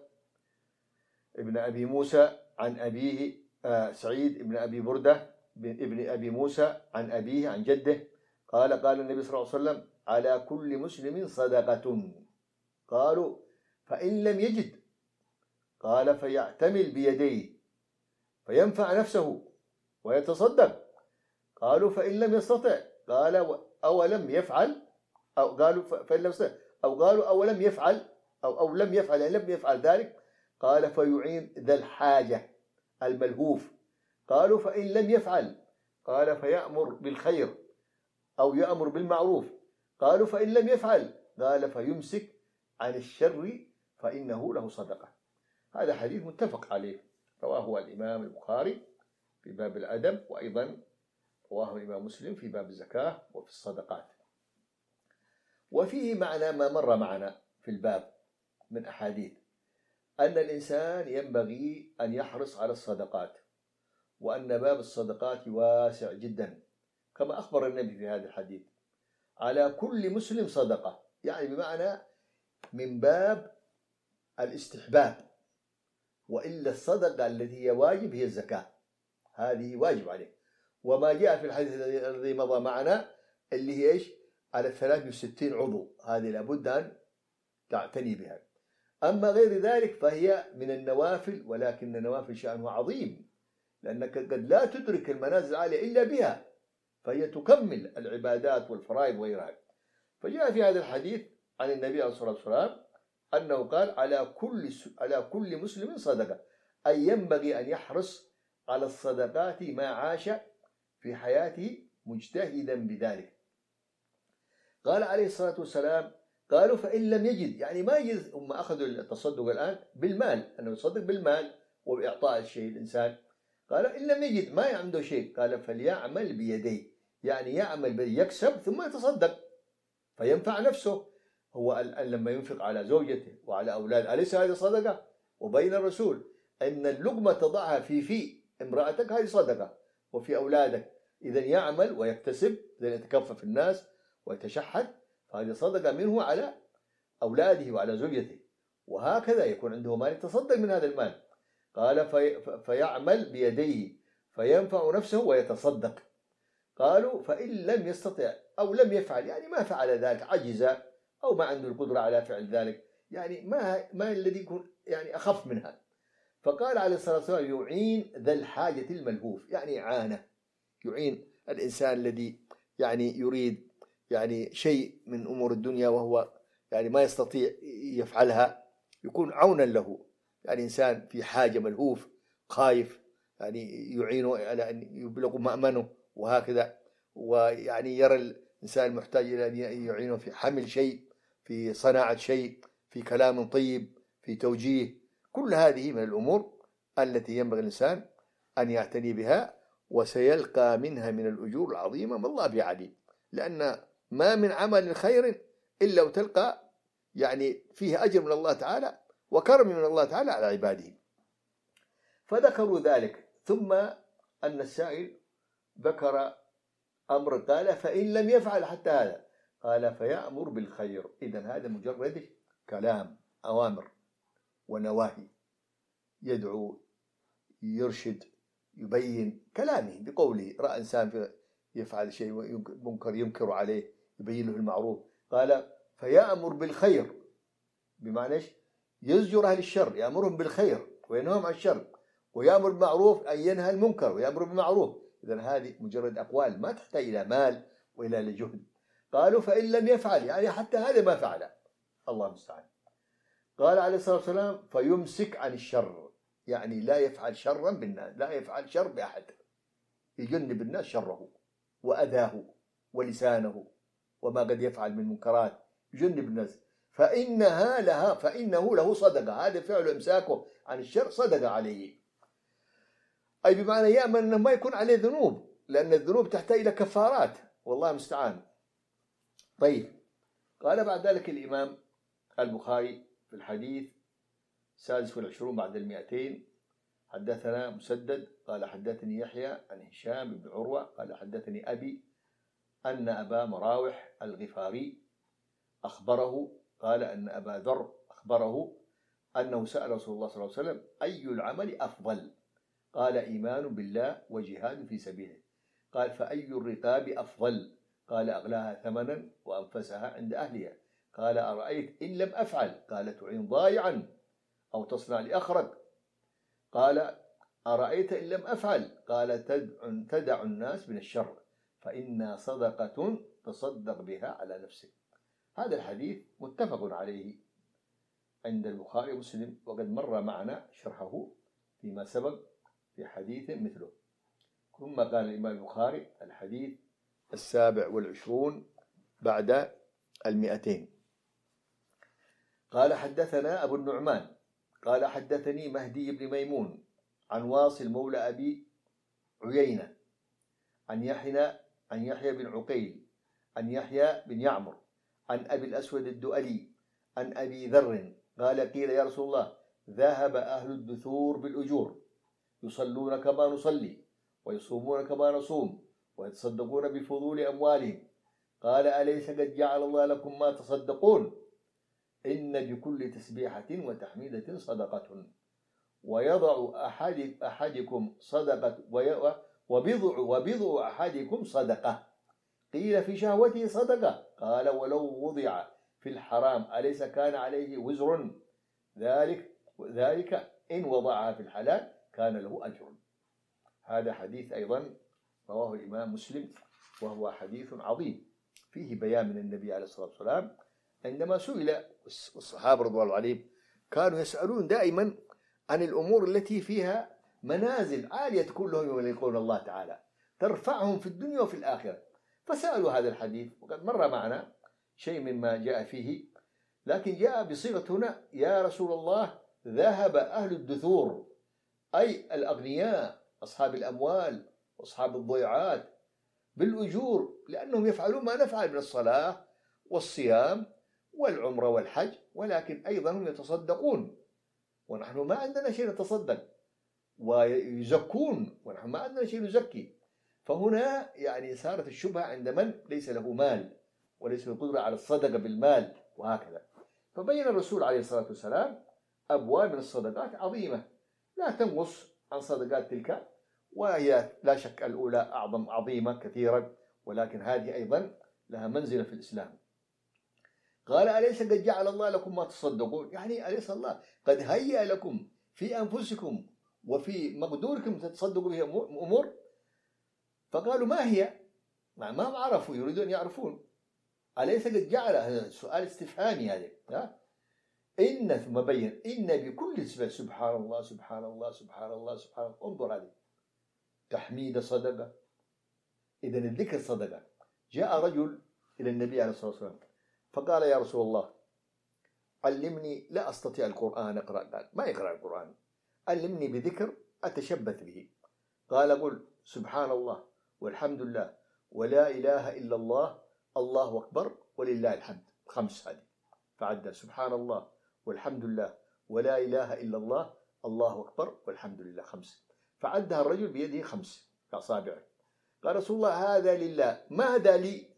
ابن أبي موسى عن أبيه، سعيد بن أبي بردة ابن أبي موسى عن أبيه عن جده قال النبي صلى الله عليه وسلم على كل مسلم صدقة. قالوا فإن لم يجد قال فيعتمل بيديه فينفع نفسه ويتصدق. قالوا فإن لم يستطع قال أولم يفعل، أو قالوا فإن لم يستطع، أو قالوا أولم يفعل أو لم يفعل، يعني لم يفعل ذلك. قال فيعين ذا الحاجة الملهوف. قالوا فإن لم يفعل قال فيأمر بالخير أو يأمر بالمعروف. قالوا فإن لم يفعل قال فيمسك عن الشر فإنه له صدقة. هذا حديث متفق عليه، رواه الإمام البخاري في باب الأدب، وأيضا رواه الإمام مسلم في باب الزكاة وفي الصدقات. وفيه معنى ما مر معنا في الباب من أحاديث أن الإنسان ينبغي أن يحرص على الصدقات، وأن باب الصدقات واسع جدا كما أخبر النبي في هذا الحديث على كل مسلم صدقة، يعني بمعنى من باب الاستحباب، وإلا الصدقة التي هي واجب هي الزكاة، هذه واجب عليه. وما جاء في الحديث الذي مضى معنا اللي هي إيش؟ على 63 عضو، هذه لابد أن تعتني بها. أما غير ذلك فهي من النوافل، ولكن النوافل شأنها عظيم لأنك قد لا تدرك المنازل العالية إلا بها، فهي تكمل العبادات والفرائض وغيرها. فجاء في هذا الحديث عن النبي عليه الصلاة والسلام أنه قال على كل مسلم صدقة، أي ينبغي أن يحرص على الصدقات ما عاش في حياته مجتهدا بذلك. قال عليه الصلاة والسلام قالوا فإن لم يجد، يعني ما يجد، هم أخذوا التصدق الآن بالمال، أنه يصدق بالمال وبإعطاء الشيء الإنسان. قال إن لم يجد ما عنده شيء قال فليعمل بيديه، يعني يعمل بيديه، يكسب ثم يتصدق فينفع نفسه. هو الآن لما ينفق على زوجته وعلى أولاده أليس هذه صدقة؟ وبين الرسول أن اللقمة تضعها في امرأتك هذه صدقة، وفي أولادك. إذن يعمل ويكتسب، إذن يتكفف الناس ويتشحذ، فهذه صدقة منه على أولاده وعلى زوجته. وهكذا يكون عنده مال يتصدق من هذا المال. قال فيعمل بيديه فينفع نفسه ويتصدق. قالوا فإن لم يستطع أو لم يفعل، يعني ما فعل ذلك، عجز أو ما عنده القدرة على فعل ذلك، يعني ما الذي يكون يعني أخف منها. فقال عليه الصلاة والسلام يعين ذا الحاجة الملهوف، يعني إعانة، يعين الإنسان الذي يعني يريد يعني شيء من أمور الدنيا وهو يعني ما يستطيع يفعلها، يكون عونا له. يعني إنسان في حاجة ملهوف خايف، يعني يعينه على أن يبلغ مأمنه وهكذا. ويعني يرى الإنسان المحتاج إلى أن يعينه في حمل شيء، في صناعة شيء، في كلام طيب، في توجيه. كل هذه من الأمور التي ينبغي الإنسان أن يعتني بها، وسيلقى منها من الأجور العظيمة ما الله بعليم. لأن ما من عمل خير إلا وتلقى يعني فيه أجر من الله تعالى وكرم من الله تعالى على عباده. فذكروا ذلك، ثم أن السائل ذكر أمر قال فإن لم يفعل حتى هذا، قال فيأمر بالخير. إذن هذا مجرد كلام، أوامر ونواهي، يدعو، يرشد، يبين كلامه بقوله. رأى إنسان يفعل شيء منكر ينكر عليه، يبين له المعروف. قال فيأمر بالخير، بمعنى ايش؟ يزجر أهل الشر، يأمرهم بالخير وينهاهم عن الشر، ويأمر بالمعروف أن ينهى المنكر ويأمر بالمعروف. إذن هذه مجرد أقوال ما تحتاج إلى مال وإلى جهد. قالوا فإن لم يفعل، يعني حتى هذا ما فعل، الله المستعان. قال عليه الصلاة والسلام فيمسك عن الشر، يعني لا يفعل شرا بالناس، لا يفعل شر بأحد، يجنب الناس شره وأذاه ولسانه وما قد يفعل من منكرات، يجنب الناس. فإنه له صدقة، هذا فعل إمساكه عن الشر صدقة عليه، أي بمعنى يأمن أنه ما يكون عليه ذنوب، لأن الذنوب تحتاج إلى كفارات، والله المستعان. طيب، قال بعد ذلك الإمام البخاري في الحديث 26 بعد 200: حدثنا مسدد قال حدثني يحيى عن هشام بن عروة قال حدثني أبي أن أبا مراوح الغفاري أخبره، قال أن أبا ذر أخبره أنه سأل رسول الله صلى الله عليه وسلم أي العمل أفضل؟ قال إيمان بالله وجهاد في سبيله. قال فأي الرقاب أفضل؟ قال أغلاها ثمنا وأنفسها عند أهلها. قال أرأيت إن لم أفعل؟ قال تعين ضايعا أو تصنع لأخرق. قال أرأيت إن لم أفعل؟ قال تدع الناس من الشر فإنها صدقة تصدق بها على نفسك. هذا الحديث متفق عليه عند البخاري ومسلم، وقد مر معنا شرحه فيما سبق في حديث مثله. ثم قال الإمام البخاري الحديث 27 بعد 200: قال حدثنا أبو النعمان قال حدثني مهدي بن ميمون عن واصل مولى أبي عيينة عن يحيى بن عقيل عن يحيى بن يعمر عن أبي الأسود الدؤلي عن أبي ذر قال قيل يا رسول الله ذهب أهل الدثور بالأجور، يصلون كما نصلي ويصومون كما نصوم ويتصدقون بفضول أموالهم. قال أليس قد جعل الله لكم ما تصدقون؟ إن بكل تسبيحة وتحميدة صدقة، ويضع أحدكم صدقة وبضع أحدكم صدقة. قيل في شهوته صدقة؟ قال ولو وضع في الحرام أليس كان عليه وزر؟ ذلك إن وضعها في الحلال كان له أجر. هذا حديث أيضا رواه الإمام مسلم، وهو حديث عظيم فيه بيان من النبي عليه الصلاة والسلام. عندما سئل الصحابة رضوان الله عليهم كانوا يسألون دائما عن الأمور التي فيها منازل عالية تكون لهم يلقون الله تعالى، ترفعهم في الدنيا وفي الآخرة، فسألوا هذا الحديث. وقد مر معنا شيء مما جاء فيه، لكن جاء بصيغة هنا يا رسول الله ذهب أهل الدثور، أي الأغنياء أصحاب الأموال وأصحاب الضيعات بالأجور، لأنهم يفعلون ما نفعل من الصلاة والصيام والعمرة والحج، ولكن أيضا هم يتصدقون ونحن ما عندنا شيء نتصدق، ويزكون ونحن ما عندنا شيء نزكي. فهنا يعني صارت الشبهة عند من ليس له مال وليس له قدرة على الصدقة بالمال وهكذا. فبين الرسول عليه الصلاة والسلام أبواب من الصدقات عظيمة لا تنقص عن صدقات تلك، وهي لا شك الأولى أعظم عظيمة كثيرا، ولكن هذه أيضا لها منزلة في الإسلام. قال أليس قد جعل الله لكم ما تصدقون؟ يعني أليس الله قد هيأ لكم في أنفسكم وفي مقدوركم تتصدقوا به أمور؟ فقالوا ما هي؟ ما عرفوا، يريدون أن يعرفون. أليس قد جعل، هذا سؤال استفهامي هذا. إن ثم بين إن بكل سبحان الله سبحان الله سبحان الله سبحان الله. انظر هذه تحميد صدقة، إذن الذكر صدقة. جاء رجل إلى النبي عليه الصلاة والسلام فقال يا رسول الله علمني، لا أستطيع القرآن أقرأ. قال ما يقرأ القرآن، علمني بذكر أتشبث به. قال قل سبحان الله والحمد لله ولا إله إلا الله الله أكبر ولله الحمد، 5 هذه. فعد سبحان الله والحمد لله ولا إله إلا الله الله أكبر والحمد لله 5. فعدها الرجل بيده 5 أصابع. قال رسول الله هذا لله، ماذا لي؟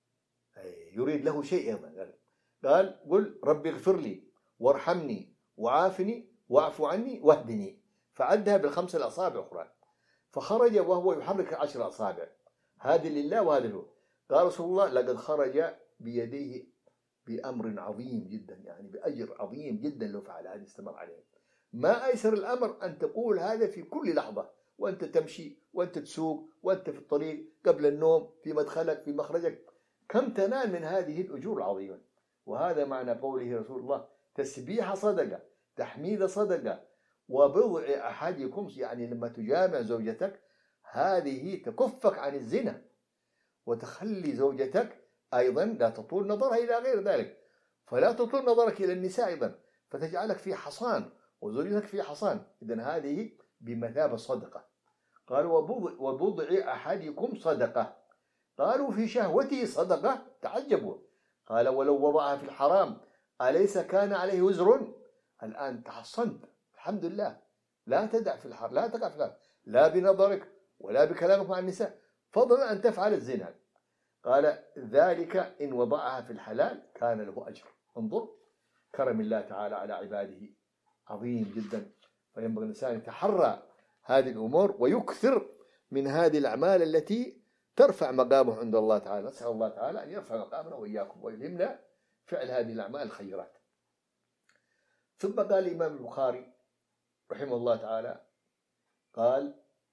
يريد له شيء أيضا. قال قل ربي اغفر لي وارحمني وعافني واعف عني واهدني. فعدها ب5 الأصابع أخرى. فخرج وهو يحرك 10 أصابع، هذه لله وهذا له. قال رسول الله لقد خرج بيديه بأمر عظيم جدا، يعني بأجر عظيم جدا لو فعل هذا استمر عليه. ما أيسر الأمر أن تقول هذا في كل لحظة، وأنت تمشي وأنت تسوق وأنت في الطريق، قبل النوم، في مدخلك، في مخرجك. كم تنال من هذه الأجور العظيمة. وهذا معنى قوله رسول الله تسبيح صدقة، تحميد صدقة، وبضع أحدكم، يعني لما تجامع زوجتك هذه تكفك عن الزنا، وتخلي زوجتك أيضا لا تطول نظرها إلى غير ذلك. فلا تطول نظرك إلى النساء أيضا، فتجعلك في حصان وزوجتك في حصان. إذن هذه بمثابة صدقة. قال وبضع أحدكم صدقة. قالوا في شهوته صدقة، تعجبوا. قال ولو وضعها في الحرام أليس كان عليه وزر؟ الآن تحصنت الحمد لله، لا تدع في الحرام، لا تقع في الحرام، لا بنظرك ولا بكلامك مع النساء، فضلا أن تفعل الزنا. قال ذلك إن وضعها في الحلال كان له أجر. انظر كرم الله تعالى على عباده عظيم جدا. فينبغي الإنسان يتحرى هذه الأمور ويكثر من هذه الأعمال التي ترفع مقامه عند الله تعالى. نسأل الله تعالى أن يرفع مقامنا وإياكم ويلهمنا فعل هذه الأعمال الخيرات. ثم قال الإمام البخاري رحمه الله تعالى، قال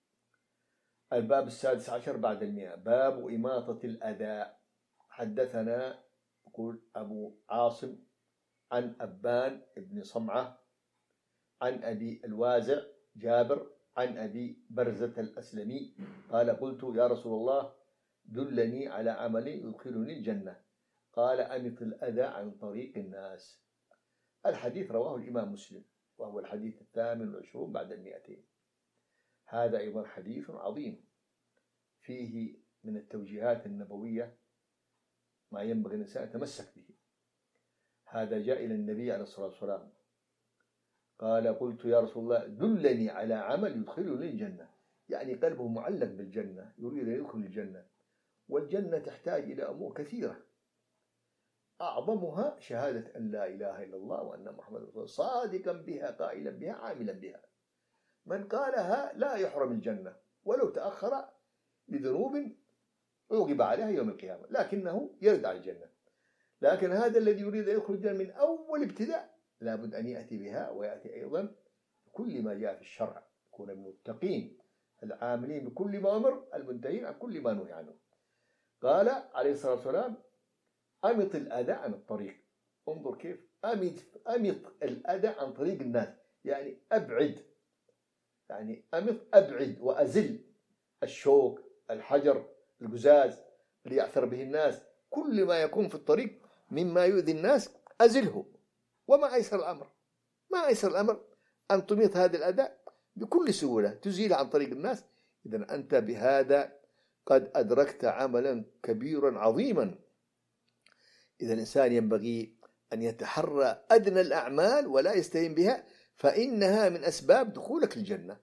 الباب 16 بعد 100، باب إماطة الأذى. حدثنا يقول أبو عاصم عن أبان بن صمعة عن أبي الوازع جابر عن أبي برزة الأسلمي قال قلت يا رسول الله دلني على عمل يدخلني الجنة. قال أمط الأذى عن طريق الناس. الحديث رواه الإمام مسلم، وهو الحديث 28 بعد 200. هذا أيضا حديث عظيم فيه من التوجيهات النبوية ما ينبغي الإنسان يتمسك به. هذا جاء إلى النبي عليه الصلاة والسلام قال قلت يا رسول الله دلني على عمل يدخلني الجنة، يعني قلبه معلق بالجنة، يريد أن يدخل الجنة. والجنة تحتاج إلى أمور كثيرة، أعظمها شهادة أن لا إله إلا الله وأن محمد رسول الله، صادقا بها قائلا بها عاملا بها. من قالها لا يحرم الجنة ولو تأخر لذنوب عوقب عليها يوم القيامة، لكنه يرد على الجنة. لكن هذا الذي يريد أن يدخل الجنة من أول ابتداء لابد أن يأتي بها، ويأتي أيضا بكل ما جاء في الشرع، يكون من المتقين العاملين بكل ما أمر المنتهين عن كل ما نهي عنه. قال عليه الصلاة والسلام أمط الأذى عن الطريق. انظر كيف أمط الأذى عن طريق الناس، يعني أبعد، يعني أمط أبعد وأزل الشوك، الحجر، القزاز اللي يعثر به الناس، كل ما يكون في الطريق مما يؤذي الناس أزله. وما أيسر الأمر، ما أيسر الأمر أن تميط هذا الأذى بكل سهولة، تزيل عن طريق الناس. إذن أنت بهذا قد أدركت عملا كبيرا عظيما. إذا الإنسان ينبغي أن يتحرى أدنى الأعمال ولا يستهين بها، فإنها من أسباب دخولك الجنة.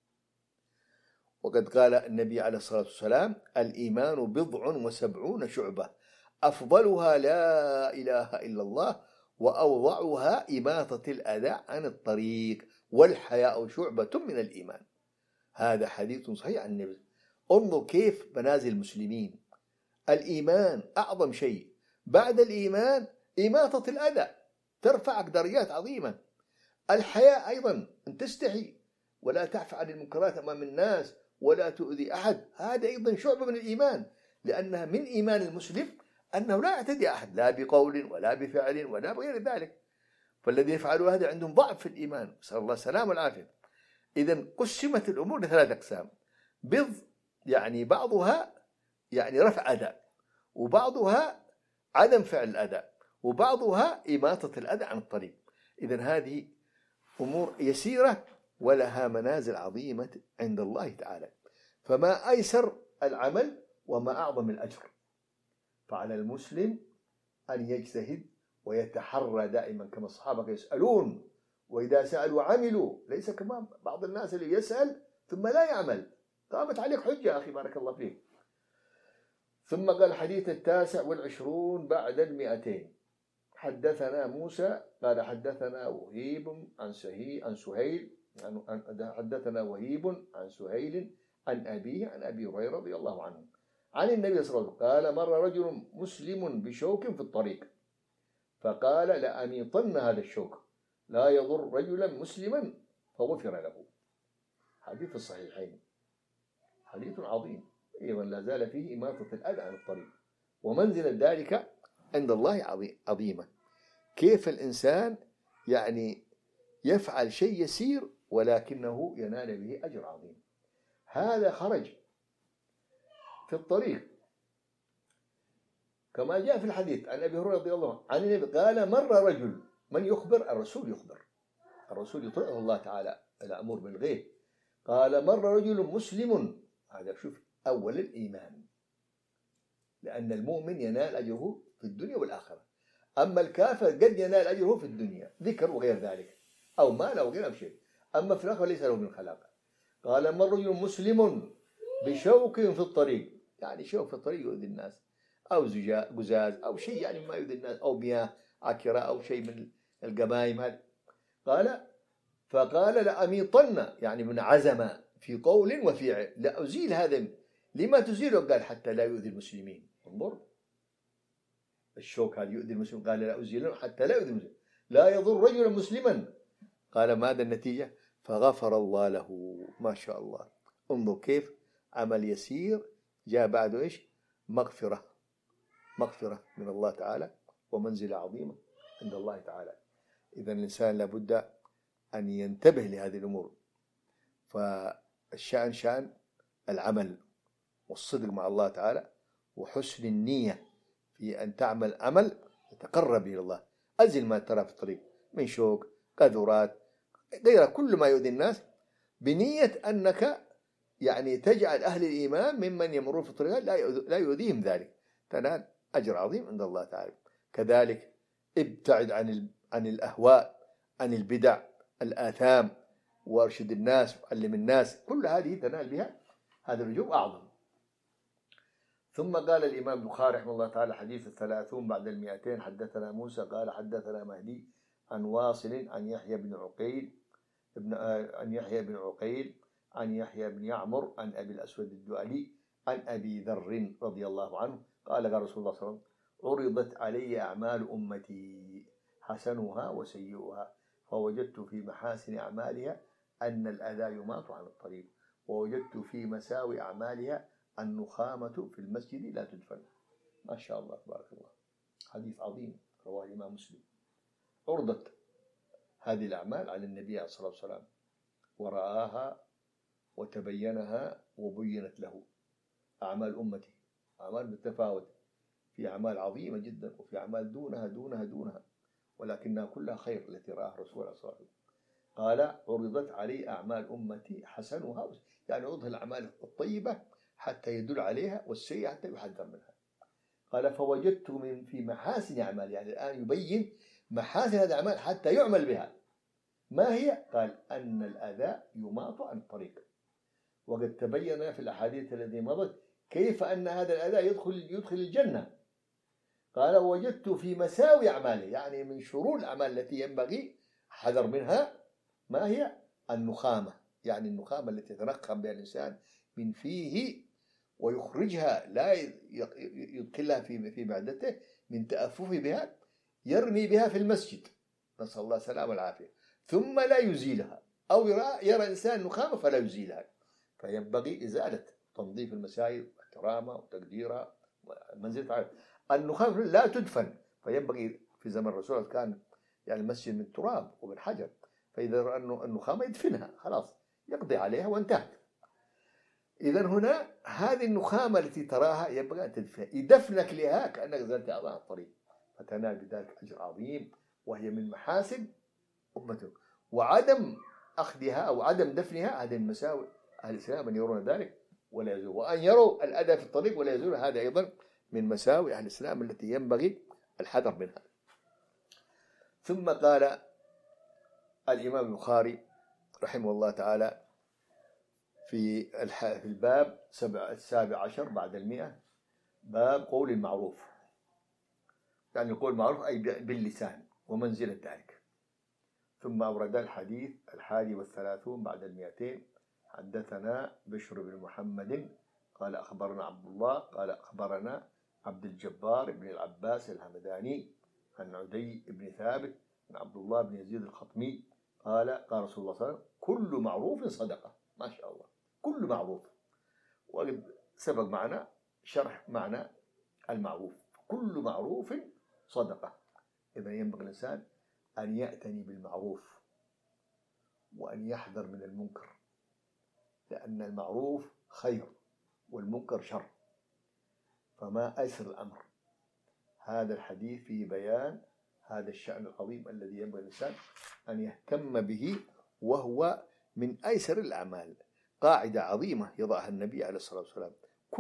وقد قال النبي عليه الصلاة والسلام الإيمان 70 شعبة أفضلها لا إله إلا الله وأوضعها إماطة الأذى عن الطريق والحياء شعبة من الإيمان. هذا حديث صحيح عن النبي. انظر كيف منازل المسلمين. الإيمان أعظم شيء، بعد الإيمان إماطة الأذى ترفعك درجات عظيمة. الحياء أيضا أن تستحي ولا تعفى عن المنكرات أمام الناس ولا تؤذي أحد، هذا أيضا شعبة من الإيمان، لأنها من إيمان المسلم أنه لا يعتدي أحد لا بقول ولا بفعل ولا بغير ذلك. فالذي يفعلوا هذا عندهم ضعف في الإيمان، نسأل الله السلامة والعافية. إذن قسمت الأمور ل3 أقسام، يعني بعضها يعني رفع أذى، وبعضها عدم فعل الأذى، وبعضها إماطة الأذى عن الطريق. إذن هذه أمور يسيرة ولها منازل عظيمة عند الله تعالى. فما أيسر العمل وما أعظم الأجر. فعلى المسلم أن يجتهد ويتحرى دائما كما الصحابة يسألون، وإذا سألوا عملوا، ليس كما بعض الناس اللي يسأل ثم لا يعمل. قامت عليك حجة أخي بارك الله فيك. ثم قال الحديث 29 بعد 200. حدثنا موسى قال حدثنا وهيب عن سهيل حدثنا وهيب عن سهيل عن أبيه عن أبي هريرة رضي الله عنه عن النبي صلى الله عليه وسلم قال مر رجل مسلم بشوك في الطريق فقال لأميطن هذا الشوك لا يضر رجلا مسلما فغفر له. حديث الصحيحين، حديث عظيم أيضا لا زال فيه إماطة الأذى عن الطريق، ومنزلة ذلك عند الله عظيمة. كيف الإنسان يعني يفعل شيء يسير ولكنه ينال به أجر عظيم. هذا خرج في الطريق كما جاء في الحديث عن أبي هريرة رضي الله عنه عن النبي قال مر رجل، من يخبر؟ الرسول يخبر، الرسول يطيعه الله تعالى الأمر بالغيب. قال مر رجل مسلم، هذا شوف أول الإيمان، لأن المؤمن ينال أجره في الدنيا والآخرة. أما الكافر قد ينال أجره في الدنيا ذكر وغير ذلك أو مال أو غير شيء، أما في الآخرة ليس له من خلاق. قال مر رجل مسلم بشوك في الطريق، يعني شوك في الطريق يؤذي الناس، أو قزاز أو شيء يعني ما يؤذي الناس، أو مياه عكرة أو شيء من القمايم هذا. قال فقال لأميطن، يعني من عزم في قول وفعل، لأزيل هذا. لما تزيله؟ قال حتى لا يؤذي المسلمين. انظر الشوك هذا يؤذي المسلم، قال لا أزيله حتى لا يؤذي المسلمين، لا يضر رجلا مسلما. قال ماذا النتيجة؟ فغفر الله له. ما شاء الله، انظر كيف عمل يسير جاء بعده إيش؟ مغفرة من الله تعالى ومنزلة عظيمة عند الله تعالى. إذن الإنسان لابد أن ينتبه لهذه الأمور. فالشأن شأن العمل والصدق مع الله تعالى وحسن النية في أن تعمل عمل يتقرب إلى الله. أزل ما ترى في الطريق من شوك قذرات غير كل ما يؤذي الناس، بنية أنك يعني تجعل أهل الإيمان ممن يمرون في الطريق لا يؤذيهم ذلك، تنال أجر عظيم عند الله تعالى. كذلك ابتعد عن الأهواء، عن البدع، الآثام، وارشد الناس وعلم الناس، كل هذه تنال بها هذا الوجوب أعظم. ثم قال الإمام البخاري رحمه الله تعالى حديث 30 بعد 200. حدثنا موسى قال حدثنا مهدي عن واصل عن يحيى بن عقيل عن يحيى بن يعمر عن أبي الأسود الدؤلي عن أبي ذر رضي الله عنه قال قال رسول الله صلى الله عليه وسلم عرضت علي أعمال أمتي حسنها وسيئها فوجدت في محاسن أعمالها أن الأذى يماط عن الطريق، ووجدت في مساوي أعمالها النخامة في المسجد لا تدفن. ما شاء الله تبارك الله، حديث عظيم رواه الإمام مسلم. عرضت هذه الأعمال على النبي عليه الصلاة والسلام ورآها وتبينها وبينت له. أعمال أمتي أعمال متفاوتة، في أعمال عظيمة جدا وفي أعمال دونها ولكنها كلها خير التي رآها الرسول صلى الله عليه وسلم. قال عرضت علي أعمال أمتي حسنها، يعني عرضها الأعمال الطيبة حتى يدل عليها والسيئة حتى يحذر منها. قال فوجدت في محاسن أعمال، يعني الآن يبين محاسن هذه الأعمال حتى يعمل بها. ما هي؟ قال أن الأذى يماط عن الطريق، وقد تبين في الأحاديث التي مضت كيف أن هذا الأذى يدخل الجنة. قال وجدت في مساوي أعماله، يعني من شرور الأعمال التي ينبغي حذر منها. ما هي؟ النخامة، يعني النخامة التي يتنخم بها الإنسان من فيه ويخرجها، لا يدخلها في معدته من تأففه بها، يرمي بها في المسجد، نسأل الله السلامة والعافية، ثم لا يزيلها، أو يرى إنسان نخامة فلا يزيلها. فينبغي إزالة تنظيف المساجد واحترامها وتقديرها منزلة عارف. النخامة لا تدفن، فينبغي في زمن الرسول كان يعني المسجد من تراب ومن حجر، فإذا رأى النخامة يدفنها خلاص يقضي عليها وانتهت. إذن هنا هذه النخامة التي تراها ينبغي أن تدفنها، يدفنك لها كأنك زلت أعضاء الطريق، فتنال بذلك أجر عظيم، وهي من محاسن أمته. وعدم أخذها أو عدم دفنها هذا من مساوئ أهل الإسلام، أن يرون ذلك ولا يزول، وأن يروا الأذى في الطريق ولا يزول، هذا أيضا من مساوئ أهل الإسلام التي ينبغي الحذر منها. ثم قال الإمام البخاري رحمه الله تعالى في الباب 17 بعد 100، باب قول المعروف، يعني القول المعروف أي باللسان ومنزلة ذلك. ثم أورد الحديث 31 بعد 200: حدثنا بشر بن محمد قال أخبرنا عبد الله قال أخبرنا عبد الجبار بن العباس الهمداني عن عدي بن ثابت عن عبد الله بن يزيد الخطمي قال قال رسول الله صلى الله عليه وسلم: كل معروف صدقة. ما شاء الله، كل معروف. وقد سبق معنا شرح معنى المعروف، كل معروف صدقة. إذا ينبغي الإنسان أن يأتني بالمعروف وأن يحذر من المنكر، لأن المعروف خير والمنكر شر، فما أيسر الأمر. هذا الحديث في بيان هذا الشأن العظيم الذي ينبغي الإنسان أن يهتم به، وهو من أيسر الأعمال. قاعدة عظيمة يضعها النبي عليه الصلاة والسلام: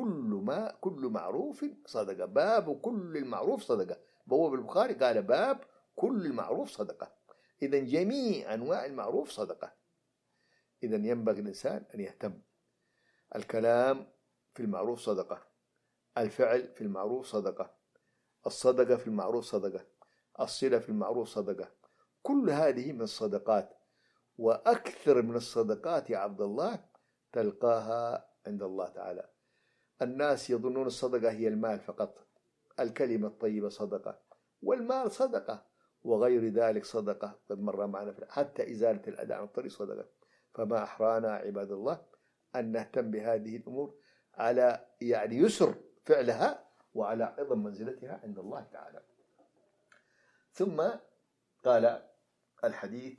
كل معروف صدقة. باب كل المعروف صدقة. بواب البخاري قال باب كل المعروف صدقة. إذا جميع أنواع المعروف صدقة. إذا ينبغي الإنسان أن يهتم. الكلام في المعروف صدقة، الفعل في المعروف صدقة، الصدقة في المعروف صدقة، الصلة في المعروف صدقة. كل هذه من الصدقات، وأكثر من الصدقات يا عبد الله تلقاها عند الله تعالى. الناس يظنون الصدقة هي المال فقط، الكلمة الطيبة صدقة، والمال صدقة، وغير ذلك صدقة. قد مر معنا حتى إزالة الأذى عن الطريق صدقة. فما أحرانا عباد الله أن نهتم بهذه الأمور على يسر فعلها وعلى عظم منزلتها عند الله تعالى. ثم قال الحديث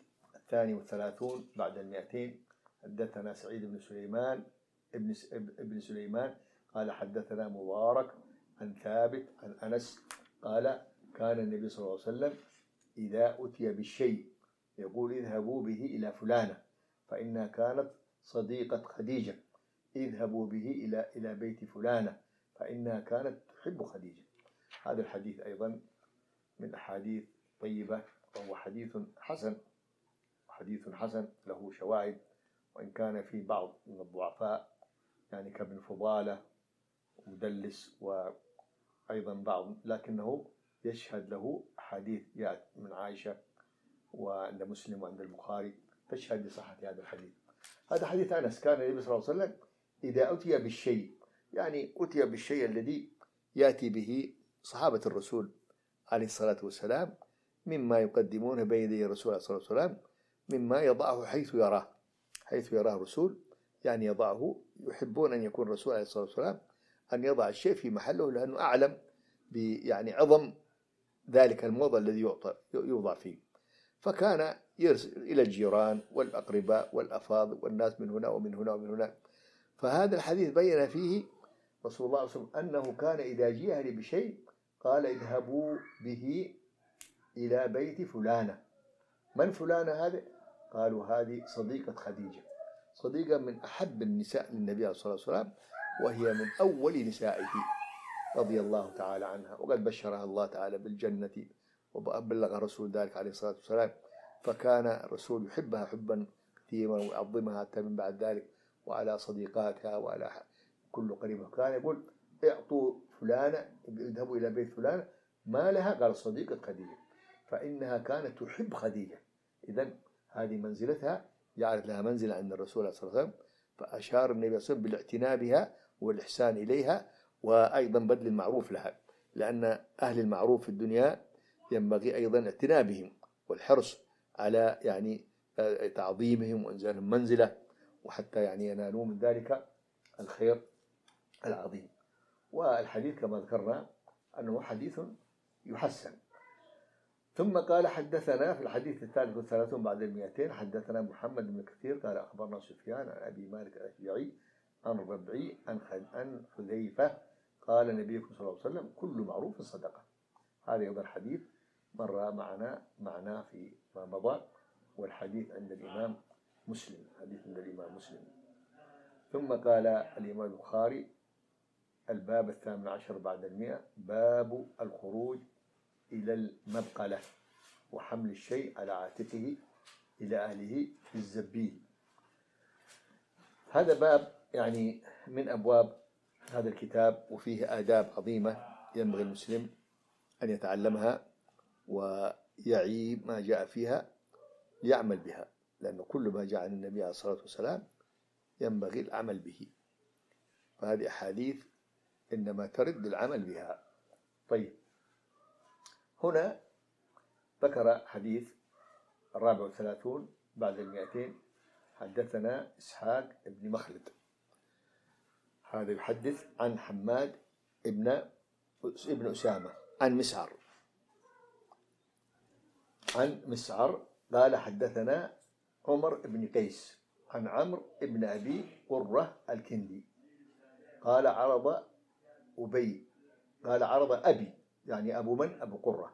32 بعد 200: حدثنا سعيد بن سليمان ابن سليمان قال حدثنا مبارك عن ثابت عن أنس قال: كان النبي صلى الله عليه وسلم إذا أتي بالشيء يقول: اذهبوا به إلى فلانة فإنها كانت صديقة خديجة، اذهبوا به إلى بيت فلانة فإنها كانت تحب خديجة. هذا الحديث أيضا من أحاديث طيبة، وهو حديث حسن له شواهد، وإن كان في بعض من الضعفاء يعني كابن فضالة ومدلس وأيضا بعض، لكنه يشهد له حديث جاءت من عائشة وعند مسلم وعند البخاري تشهد لصحة هذا الحديث. هذا حديث أنس: كان النبي صلى الله عليه وسلم إذا أتي بالشيء، يعني أتي بالشيء الذي يأتي به صحابة الرسول عليه الصلاة والسلام مما يقدمون بين يدي الرسول عليه الصلاة والسلام، مما يضعه حيث يراه الرسول، يعني يضعه. يحبون أن يكون الرسول عليه الصلاة والسلام أن يضع الشيء في محله، لأنه أعلم يعني عظم ذلك الموضع الذي يوضع فيه. فكان يرسل إلى الجيران والأقرباء والأفاضل والناس من هنا ومن هنا ومن هنا. فهذا الحديث بين فيه رسول الله صلى الله عليه وسلم أنه كان إذا جاء بشيء قال: اذهبوا به إلى بيت فلانة. من فلانة هذه؟ قالوا: هذه صديقة خديجة، صديقة من أحب النساء للنبي عليه الصلاة والسلام، وهي من أول نسائه رضي الله تعالى عنها، وقد بشرها الله تعالى بالجنة وبلغ رسول ذلك عليه الصلاة والسلام. فكان الرسول يحبها حبا كثيرا ويعظمها حتى من بعد ذلك، وعلى صديقاتها وعلى كل قريبة. كان يقول: اعطوا فلانة، اذهبوا إلى بيت فلانة، ما لها؟ قال: صديقة خديجة، فإنها كانت تحب خديجة. إذن هذه منزلتها، جعلت لها منزلة عند الرسول صلى الله عليه وسلم. فأشار النبي صلى الله عليه وسلم بالاعتناء بها والإحسان إليها، وأيضا بذل المعروف لها، لأن أهل المعروف في الدنيا ينبغي أيضا الاعتناء بهم والحرص على تعظيمهم وإنزالهم منزلة، وحتى ينالوا من ذلك الخير العظيم. والحديث كما ذكرنا أنه حديث يحسن. ثم قال: حدثنا في الحديث 33 بعد 200: حدثنا محمد بن كثير قال أخبرنا سفيان عن أبي مالك الأشجعي عن ربعي عن حذيفة قال: النبي صلى الله عليه وسلم: كل معروف صدقة. هذا أيضا حديث مر معنا معناه في ما مضى، والحديث عند الإمام مسلم، حديث عند الإمام مسلم. ثم قال الإمام البخاري: الباب 18 بعد 100، باب الخروج إلى المبقلة وحمل الشيء على عاتقه إلى أهله في الزبيل. هذا باب يعني من أبواب هذا الكتاب، وفيه آداب عظيمة ينبغي المسلم أن يتعلمها ويعي ما جاء فيها ليعمل بها، لأن كل ما جاء عن النبي عليه الصلاة والسلام ينبغي العمل به، فهذه أحاديث إنما ترد العمل بها. طيب، هنا ذكر حديث 34 بعد 200. حدثنا إسحاق بن مخلد، هذا يحدث عن حماد ابن أسامة عن مسعر قال: حدثنا عمر بن قيس عن عمرو بن أبي قرة الكندي قال: عرض أبي، يعني أبو من؟ أبو قرة،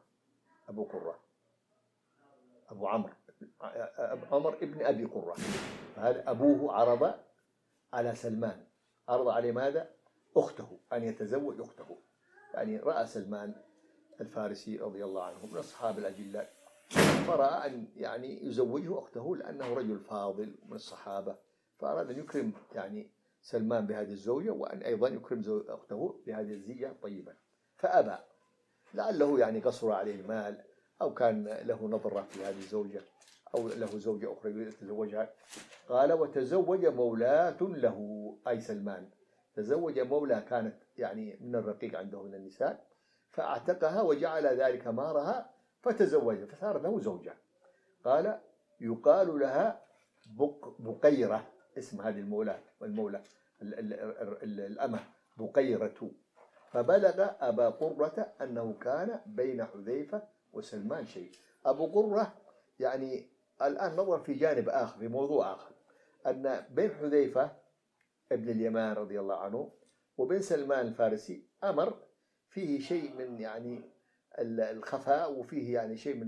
أبو عمر ابن أبي قرة، هذا أبوه عرض على سلمان، عرض عليه ماذا؟ أخته، أن يتزوج أخته، يعني رأى سلمان الفارسي رضي الله عنه من الصحابة الأجلاء، فرأى أن يعني يزوجه أخته لأنه رجل فاضل من الصحابة، فأراد أن يكرم يعني سلمان بهذه الزوجة، وأن أيضا يكرم أخته بهذه الزيجة طيبة، فأبى، لعله يعني قصر عليه المال، أو كان له نظرة في هذه الزوجة، أو له زوجة أخرى يريد يتزوجها. قال: وتزوج مولاة له، أي سلمان تزوج مولى كانت يعني من الرقيق عنده من النساء، فأعتقها وجعل ذلك مارها، فتزوج فصارت له زوجة. قال: يقال لها بقيرة، اسم هذه المولى الأمة بقيرة. فبلغ أبا قرة أنه كان بين حذيفة وسلمان شيء. أبو قرة يعني الآن نظر في جانب آخر، في موضوع آخر، أن بين حذيفة ابن اليمان رضي الله عنه وبين سلمان الفارسي أمر فيه شيء من يعني الخفاء، وفيه يعني شيء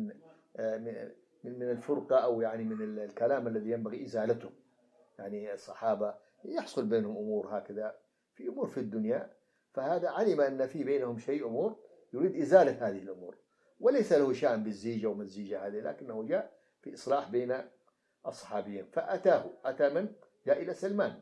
من الفرقة، أو يعني من الكلام الذي ينبغي إزالته. يعني الصحابة يحصل بينهم أمور هكذا، في أمور في الدنيا، فهذا علم أن في بينهم شيء أمور يريد إزالة هذه الأمور، وليس له شأن بالزيجة وما الزيجة هذه، لكنه جاء في إصلاح بين الصحابيين. أتى من؟ جاء إلى سلمان،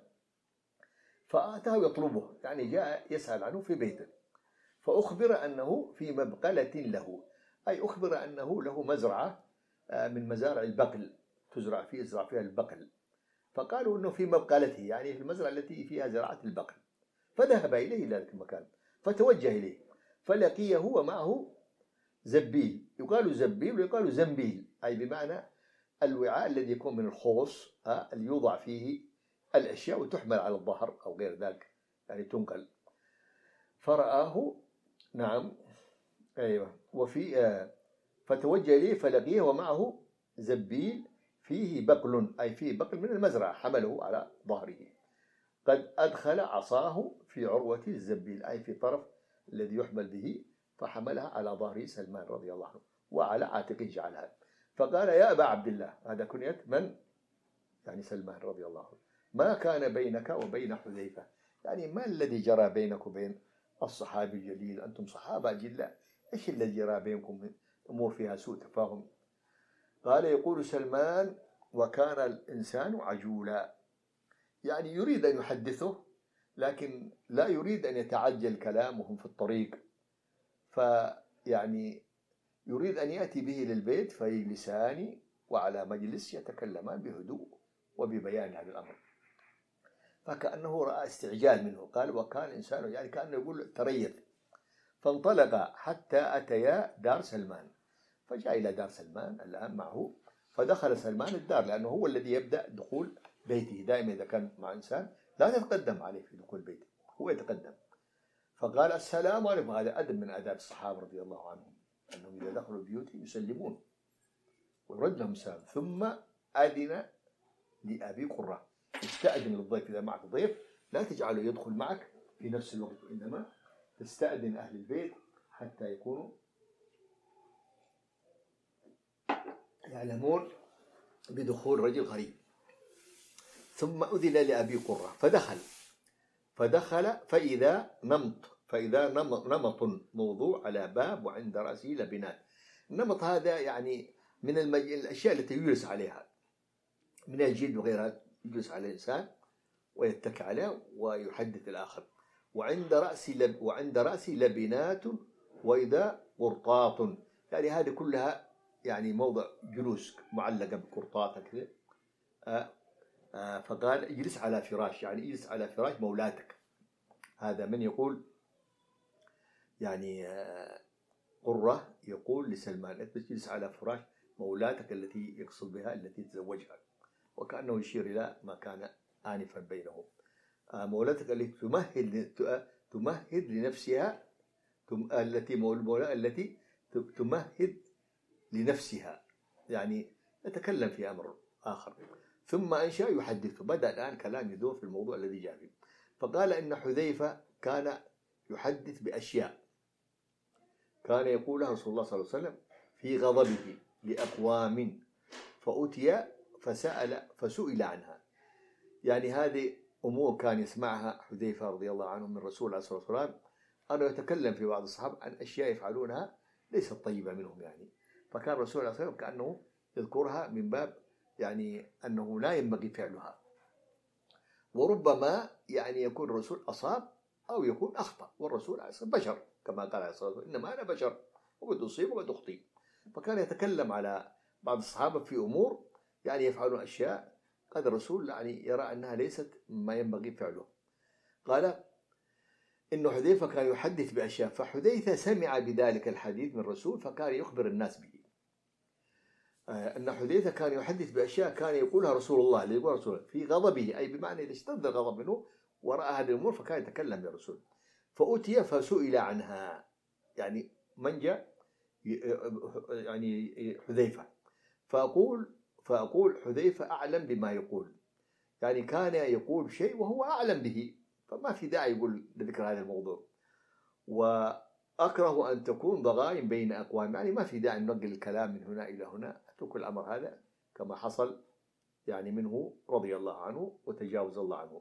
فأتاه يطلبه، يعني جاء يسأل عنه في بيته، فأخبر أنه في مبقلة له، أي أخبر أنه له مزرعة من مزارع البقل يزرع فيها البقل، فقالوا أنه في مبقلته، يعني في المزرعة التي فيها زراعة البقل. فذهب إليه إلى ذلك المكان، فتوجه إليه، فلقيه ومعه زبيل، يقال زبيل ويقال زنبيل، أي بمعنى الوعاء الذي يكون من الخوص اللي يوضع فيه الأشياء وتحمل على الظهر أو غير ذلك، يعني تنقل. فرآه، نعم، أيوة، فتوجه إليه فلقيه ومعه زبيل فيه بقل، أي فيه بقل من المزرعة، حمله على ظهره، قد أدخل عصاه في عروة الزبيل، أي في طرف الذي يحمل به، فحملها على ظهر سلمان رضي الله عنه وعلى عاتقه جعلها. فقال: يا أبا عبد الله، هذا كنية من؟ يعني سلمان رضي الله عنه، ما كان بينك وبين حذيفة، يعني ما الذي جرى بينك وبين الصحابي الجليل، أنتم صحابة جلاء، إيش الذي جرى بينكم من أمور فيها سوء تفاهم؟ قال: يقول سلمان: وكان الإنسان عجولا، يعني يريد أن يحدثه لكن لا يريد أن يتعجل كلامهم في الطريق، فيعني يريد أن يأتي به للبيت فيجلسان وعلى مجلس يتكلمان بهدوء وببيان هذا الأمر، فكأنه رأى استعجال منه. قال: وكان الإنسان، يعني كأنه يقول تريث. فانطلق حتى أتيا دار سلمان، فجاء إلى دار سلمان الآن معه، فدخل سلمان الدار، لأنه هو الذي يبدأ دخول بيته دائما، إذا كان مع إنسان لا تتقدم عليه في دخول بيته، هو يتقدم. فقال: السلام عليكم. هذا أدب من آداب الصحابة رضي الله عنهم، أنهم إذا دخلوا بيوتهم يسلمون ويرد لهم السلام. ثم أذن لأبي قرة، استأذن للضيف، إذا معك ضيف لا تجعله يدخل معك في نفس الوقت، وإنما تستأذن أهل البيت حتى يكونوا يعلمون بدخول رجل غريب. ثم أذن لأبي قرة فدخل فإذا نمط موضوع على باب وعند رأسه لبنات. النمط هذا يعني من الأشياء التي يجلس عليها من الجلد وغيرها، يجلس على الإنسان ويتكى عليه ويحدث الآخر. وعند رأسه لبنات وإذا قرطاط، يعني هذه كلها يعني موضع جلوس معلقة بقرطاط كذا. فقال اجلس على فراش، يعني اجلس على فراش مولاتك. هذا من يقول يعني قرة يقول لسلمان اجلس على فراش مولاتك التي يقصد بها التي تزوجها، وكأنه يشير إلى ما كان آنفا بينهم. مولاتك التي تمهد لنفسها، التي تمهد لنفسها، يعني يتكلم في أمر آخر. ثم أنشأ يحدث، بدأ الآن كلام يدور في الموضوع الذي جاء فيه. فقال إن حذيفة كان يحدث بأشياء كان يقولها رسول الله صلى الله عليه وسلم في غضبه لأقوام فأتي فسئل عنها. يعني هذه أمور كان يسمعها حذيفة رضي الله عنه من رسول الله صلى الله عليه وسلم، أنه يتكلم في بعض الصحابة عن أشياء يفعلونها ليست طيبة منهم، يعني فكان رسول الله صلى الله عليه وسلم كأنه يذكرها من باب يعني أنه لا ينبغي فعلها. وربما يعني يكون الرسول أصاب أو يكون أخطأ، والرسول بشر كما قال عليه الصلاة والسلام إنما أنا بشر وقد أصيب وقد أخطئ. فكان يتكلم على بعض الصحابة في أمور يعني يفعلون أشياء قد الرسول يعني يرى أنها ليست ما ينبغي فعله. قال إن حذيفة كان يحدث بأشياء، فحذيفة سمع بذلك الحديث من الرسول فكان يخبر الناس به. أن حذيفة كان يحدث بأشياء كان يقولها رسول الله، اللي يقول رسول الله في غضبه، أي بمعنى إذا اشتد الغضب منه ورأى هذه الأمور فكان يتكلم بالرسول. فأتي فسئل عنها، يعني من جاء يعني حذيفة، فأقول حذيفة أعلم بما يقول، يعني كان يقول شيء وهو أعلم به، فما في داعي يقول لذكر هذا الموضوع. وأكره أن تكون ضغائن بين أقوام، يعني ما في داعي ننقل الكلام من هنا إلى هنا، أترك الأمر هذا كما حصل يعني منه رضي الله عنه وتجاوز الله عنه.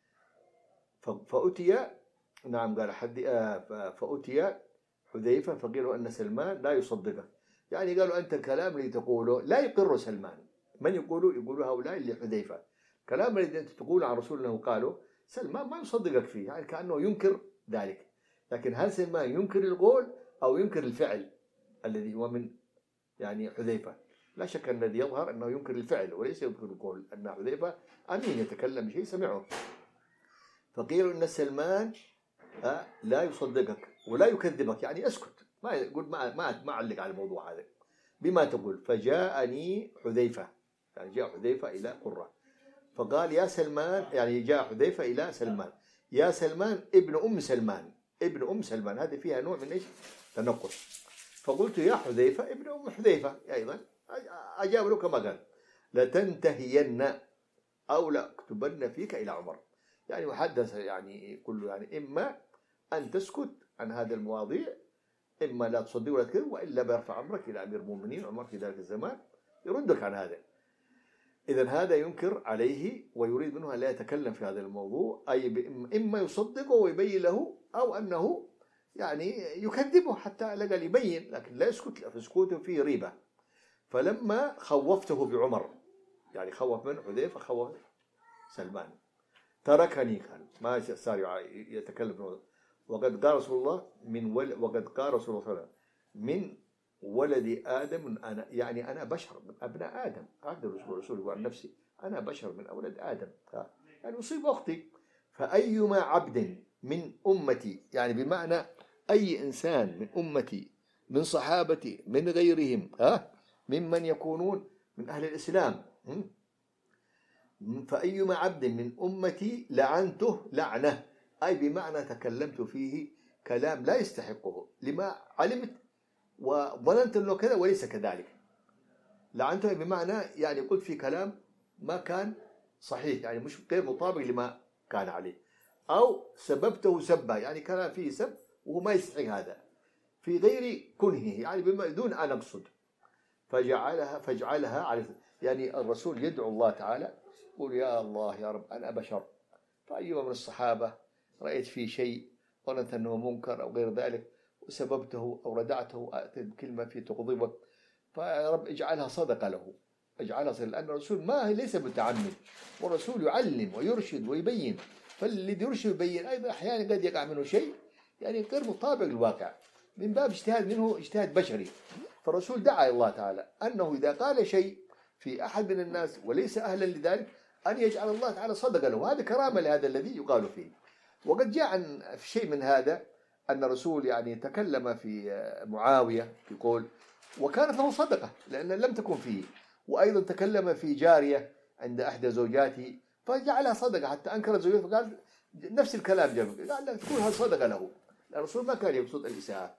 فأتي نعم قال فأتي حذيفة فقيل أن سلمان لا يصدقه، يعني قالوا أنت الكلام اللي تقوله لا يقر سلمان. من يقولوا هؤلاء اللي حذيفة، كلام الذي أنت تقول عن رسول الله قاله سلمان ما يصدقك فيه، يعني كأنه ينكر ذلك. لكن هل سلمان ينكر القول أو ينكر الفعل الذي هو من يعني حذيفة؟ لا شك أن الذي يظهر أنه ينكر الفعل وليس ينكر القول، أن حذيفة أمين يتكلم بشيء سمعه. فقيل إن سلمان لا يصدقك ولا يكذبك، يعني اسكت، ما يقول ما علق على الموضوع هذا بما تقول. فجاءني حذيفة، يعني جاء حذيفة إلى قرة فقال يا سلمان، يعني جاء حذيفة إلى سلمان يا سلمان ابن أم سلمان، هذه فيها نوع من إيش تنقص. فقلت يا حذيفة ابن أم حذيفة أيضا، أجاب له كما قال لتنتهين أو لأكتبن فيك إلى عمر، يعني محدث يعني كله، يعني إما أن تسكت عن هذه المواضيع، إما لا تصدق ولا تكذب، وإلا بيرفع أمرك إلى أمير المؤمنين عمر في ذلك الزمان يردك عن هذا. إذن هذا ينكر عليه ويريد منه أن لا يتكلم في هذا الموضوع، أي إما يصدقه ويبين له أو أنه يعني يكذبه حتى لقى يبين، لكن لا يسكت، فسكوته فيه ريبة. فلما خوفته بعمر، يعني خوف من حذيفة خوف سلمان، تركني، كان ما صار يتكلم. وقد قال رسول الله وقد قال رسول الله صلى الله عليه وسلم من ولد آدم أنا، يعني أنا بشر من أبناء آدم. هذا الرسول يقول عن نفسي أنا بشر من أولاد آدم، يعني أصيب أختي. فأيما عبد من أمتي، يعني بمعنى أي إنسان من أمتي من صحابتي من غيرهم ممن يكونون من أهل الإسلام، فأيما عبد من أمتي لعنته لعنة، أي بمعنى تكلمت فيه كلام لا يستحقه لما علمت وظننت أنه كذا وليس كذلك. لعنته بمعنى يعني قلت في كلام ما كان صحيح، يعني مش غير مطابق لما كان عليه، أو سببته سبه، يعني كلام فيه سب وهو ما يستحق هذا في غير كنهه، يعني دون أن أقصد. فاجعلها عليه. يعني الرسول يدعو الله تعالى، يقول يا الله يا رب أنا بشر، فأيما من الصحابة رأيت فيه شيء ظننت أنه منكر أو غير ذلك وسببته أو ردعته أتت بكلمة في تغضبه، فيا رب اجعلها صدقة له، اجعلها صدقة، لأن الرسول ما ليس متعمد، والرسول يعلم ويرشد ويبين، فالذي يرشد ويبين أيضا أحيانا قد يقع منه شيء يعني غير مطابق للواقع من باب اجتهاد منه، اجتهاد بشري. فالرسول دعا الله تعالى أنه إذا قال شيء في أحد من الناس وليس أهلا لذلك أن يجعل الله تعالى صدق له، هذا كرامة لهذا الذي يقال فيه. وقد جاء عن شيء من هذا أن الرسول يعني تكلم في معاوية يقول وكانت له صدقة لأن لم تكن فيه، وأيضا تكلم في جارية عند أحدى زوجاته فجعلها صدقة حتى أنكرت زوجته، فقال نفس الكلام جاب، قال لا تكون صدقة له، الرسول ما كان يقصد الإساءة،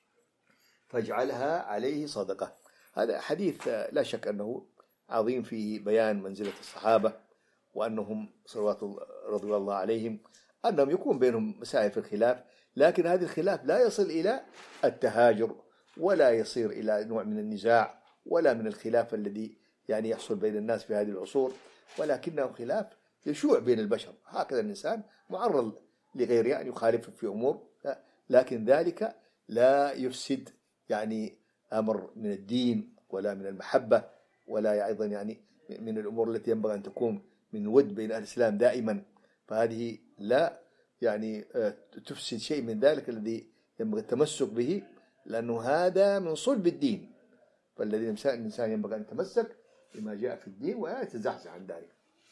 فاجعلها عليه صدقة. هذا حديث لا شك أنه عظيم فيه بيان منزلة الصحابة وأنهم صلوات رضي الله عليهم أنهم يكون بينهم مسائل في الخلاف، لكن هذا الخلاف لا يصل إلى التهاجر ولا يصير إلى نوع من النزاع ولا من الخلاف الذي يعني يحصل بين الناس في هذه العصور، ولكنه خلاف يشوع بين البشر. هكذا الإنسان معرض لغيره أن يخالف في أمور، لكن ذلك لا يفسد يعني أمر من الدين ولا من المحبة ولا أيضا يعني من الأمور التي ينبغي أن تكون من ود بين أهل الإسلام دائما، فهذه لا يعني تفسد شيء من ذلك الذي ينبغي التمسك به، لأنه هذا من صلب الدين، فالذي الإنسان ينبغي أن يتمسك بما جاء في الدين ولا يتزحزح عن ذلك.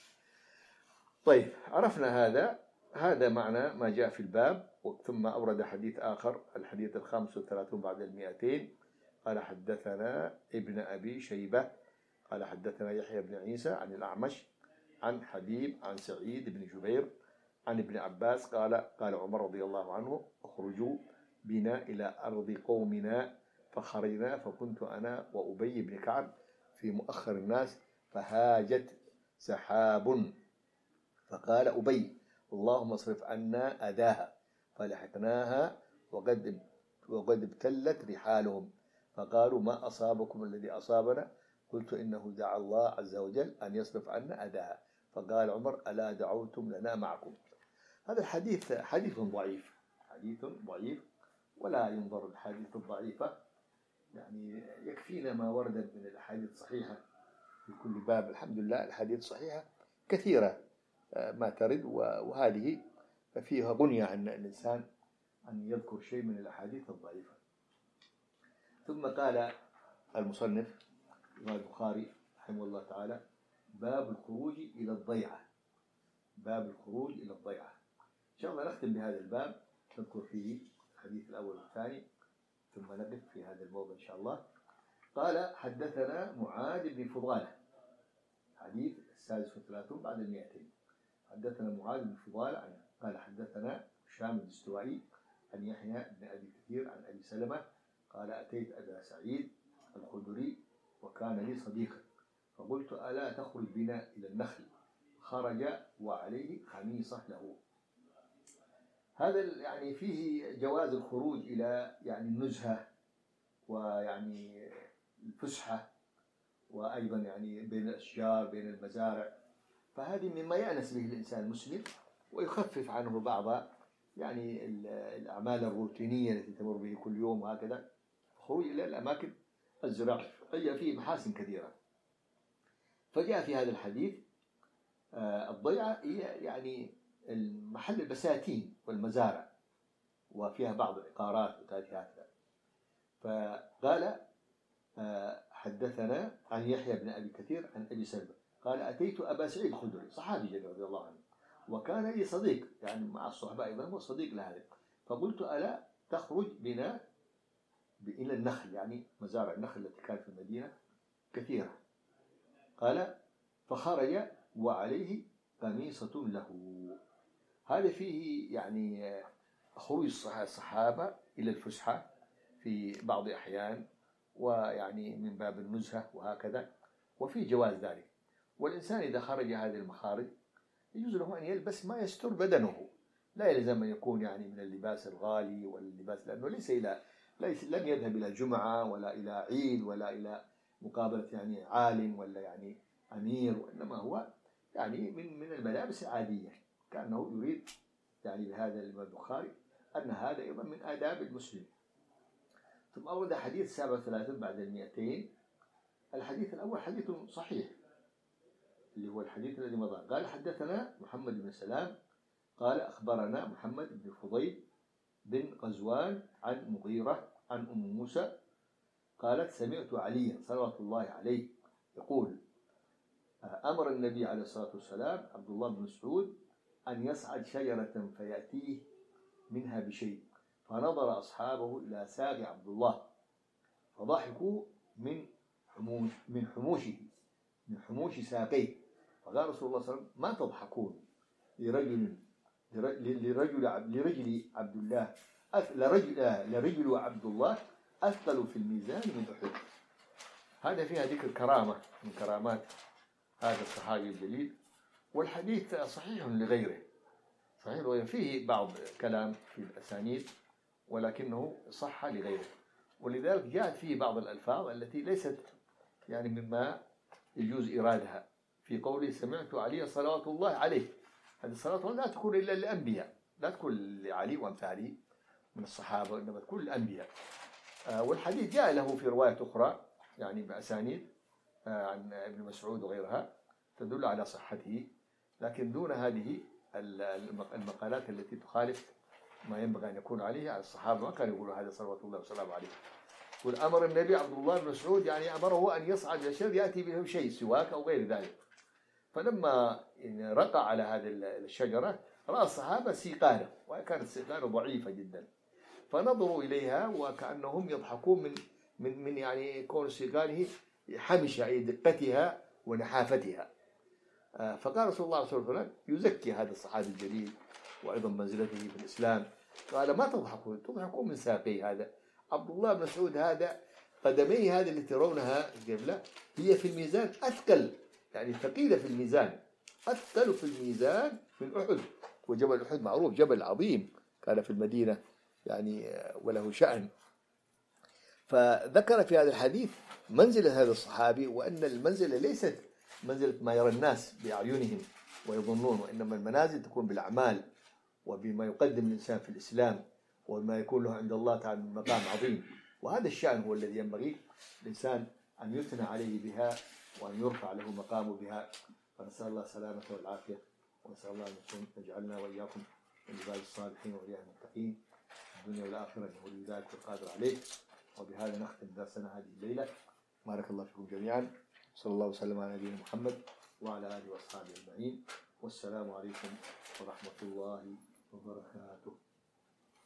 طيب عرفنا هذا معنى ما جاء في الباب. ثم أورد حديث آخر، الحديث 35 بعد 200، قال حدثنا ابن أبي شيبة قال حدثنا يحيى بن عيسى عن الأعمش عن حبيب عن سعيد بن جبير عن ابن عباس قال عمر رضي الله عنه اخرجوا بنا إلى أرض قومنا، فخرجنا فكنت أنا وأبي بن كعب في مؤخر الناس، فهاجت سحاب، فقال أبي اللهم اصرف عنا أذاها، فلحقناها وقد ابتلت رحالهم، فقالوا ما أصابكم الذي أصابنا؟ قلت إنه دعا الله عز وجل أن يصرف عنا أذاها، فقال عمر ألا دعوتم لنا معكم. هذا الحديث حديث ضعيف ولا ينظر الحديث الضعيفة، يعني يكفينا ما ورد من الأحاديث الصحيحة في كل باب، الحمد لله الحديث صحيحة كثيرة ما ترد، وهذه فيها بنية عن الإنسان أن يذكر شيء من الأحاديث الضعيفة. ثم قال المصنف الإمام البخاري رحمه الله تعالى باب الخروج إلى الضيعة، باب الخروج إلى الضيعة. إن شاء الله نختم بهذا الباب، نذكر فيه الحديث الأول والثاني ثم نقف في هذا الموضوع إن شاء الله. قال حدثنا معاذ بن فضالة، حديث 36 بعد 200، حدثنا معاذ بن فضالة قال حدثنا هشام الدستوائي عن يحيى بن أبي كثير عن أبي سلمة قال أتيت أبا سعيد الخدري وكان لي صديقا، فقلت ألا تخرج بنا إلى النخل؟ خرج وعليه خميصة له. هذا يعني فيه جواز الخروج إلى يعني النزهة ويعني الفسحة، وأيضا يعني بين الأشجار بين المزارع، فهذه مما يأنس به الإنسان المسلم ويخفف عنه بعض يعني الأعمال الروتينية التي تمر به كل يوم، وهكذا خروج إلى الأماكن الزراعية فيه محاسن كثيرة. فجاء في هذا الحديث الضيعة هي يعني المحل البساتين والمزارع وفيها بعض العقارات وهكذا. فقال حدثنا عن يحيى بن أبي كثير عن أبي سلمة قال أتيت أبا سعيد الخدري صحابي جليل رضي الله عنه وكان لي صديق، يعني مع الصحبة أيضا هو صديق لهذا، فقلت ألا تخرج بنا إلى النخل، يعني مزارع النخل التي كانت في المدينة كثيرة. قال فخرج وعليه قميصة له. هذا فيه يعني خروج الصحابة إلى الفسحة في بعض الأحيان ويعني من باب النزهة وهكذا، وفي جواز ذلك. والإنسان إذا خرج هذه المخارج يجوز له أن يلبس ما يستر بدنه، لا يلزم أن يكون يعني من اللباس الغالي ولا اللباس، لأنه لم يذهب إلى جمعة ولا إلى عيد ولا إلى مقابلة يعني عالم ولا يعني أمير، وإنما هو يعني من الملابس العادية، كأنه يريد يعني بهذا الإمام البخاري أن هذا أيضا من آداب المسلم. ثم أورد حديث 37 بعد 200. الحديث الأول حديث صحيح اللي هو الحديث الذي مضى. قال حدثنا محمد بن سلام قال أخبرنا محمد بن فضيل بن غزوان عن مغيرة عن أم موسى قالت سمعت عليا صلوات الله عليه يقول أمر النبي عليه الصلاة والسلام عبد الله بن مسعود أن يصعد شجرة فيأتيه منها بشيء، فنظر أصحابه إلى ساق عبد الله فضحكوا من حموش ساقيه، فقال رسول الله صلى الله عليه وسلم ما تضحكون لرجل عبد الله لرجل عبد الله أثقل في الميزان من أحد. هذا فيها ذكر كرامة من كرامات هذا الصحابي الجليل. والحديث صحيح لغيره، صحيح لغيره، فيه بعض كلام في الأسانيد ولكنه صح لغيره، ولذلك جاءت فيه بعض الألفاظ التي ليست يعني مما يجوز إرادها. في قوله سمعت علي صلوات الله عليه، هذه الصلاة لا تكون إلا للأنبياء، لا تكون لعلي وأمثاله من الصحابة، وإنما تكون للأنبياء. والحديث جاء له في رواية أخرى يعني بأسانيد عن ابن مسعود وغيرها تدل على صحته، لكن دون هذه المقالات التي تخالف ما ينبغي أن يكون عليه. الصحابة ما كانوا يقولوا هذا صلوات الله وسلامه عليه. والأمر النبي عبد الله بن مسعود يعني أمره أن يصعد إلى الشجرة يأتي به شيء سواك أو غير ذلك. فلما رقى على هذه الشجرة رأى الصحابة سيقانة، وكانت سيقانة ضعيفة جدا، فنظروا إليها وكأنهم يضحكون من يعني كون سيقانه حمشة، أي دقتها ونحافتها. فقال رسول الله صلى الله عليه وسلم يزكي هذا الصحابي الجليل وأيضا منزلته في الإسلام، قال ما تضحكون من ساقي هذا عبد الله بن مسعود، هذا قدميه هذه اللي ترونها قبله هي في الميزان أثقل، يعني ثقيلة في الميزان، أثقل في الميزان من أحد. وجبل أحد معروف جبل عظيم كان في المدينة يعني وله شأن. فذكر في هذا الحديث منزلة هذا الصحابي، وأن المنزلة ليست منزلة ما يرى الناس بأعينهم ويظنون، وإنما المنازل تكون بالأعمال وبما يقدم الإنسان في الإسلام وما يكون له عند الله تعالى من مقام عظيم. وهذا الشأن هو الذي ينبغي الإنسان أن يثنى عليه بها وأن يرفع له مقامه بها. فنسأل الله السلامة والعافية، ونسأل الله أن يجعلنا وإياكم من عباد الصالحين وإياه المتقين في الدنيا والآخرة، إنه ولي ذلك والقادر عليه. وبهذا نختم درسنا هذه الليلة. بارك الله فيكم جميعا، صلى الله وسلم على نبينا محمد وعلى آله وأصحابه أجمعين، والسلام عليكم ورحمة الله وبركاته.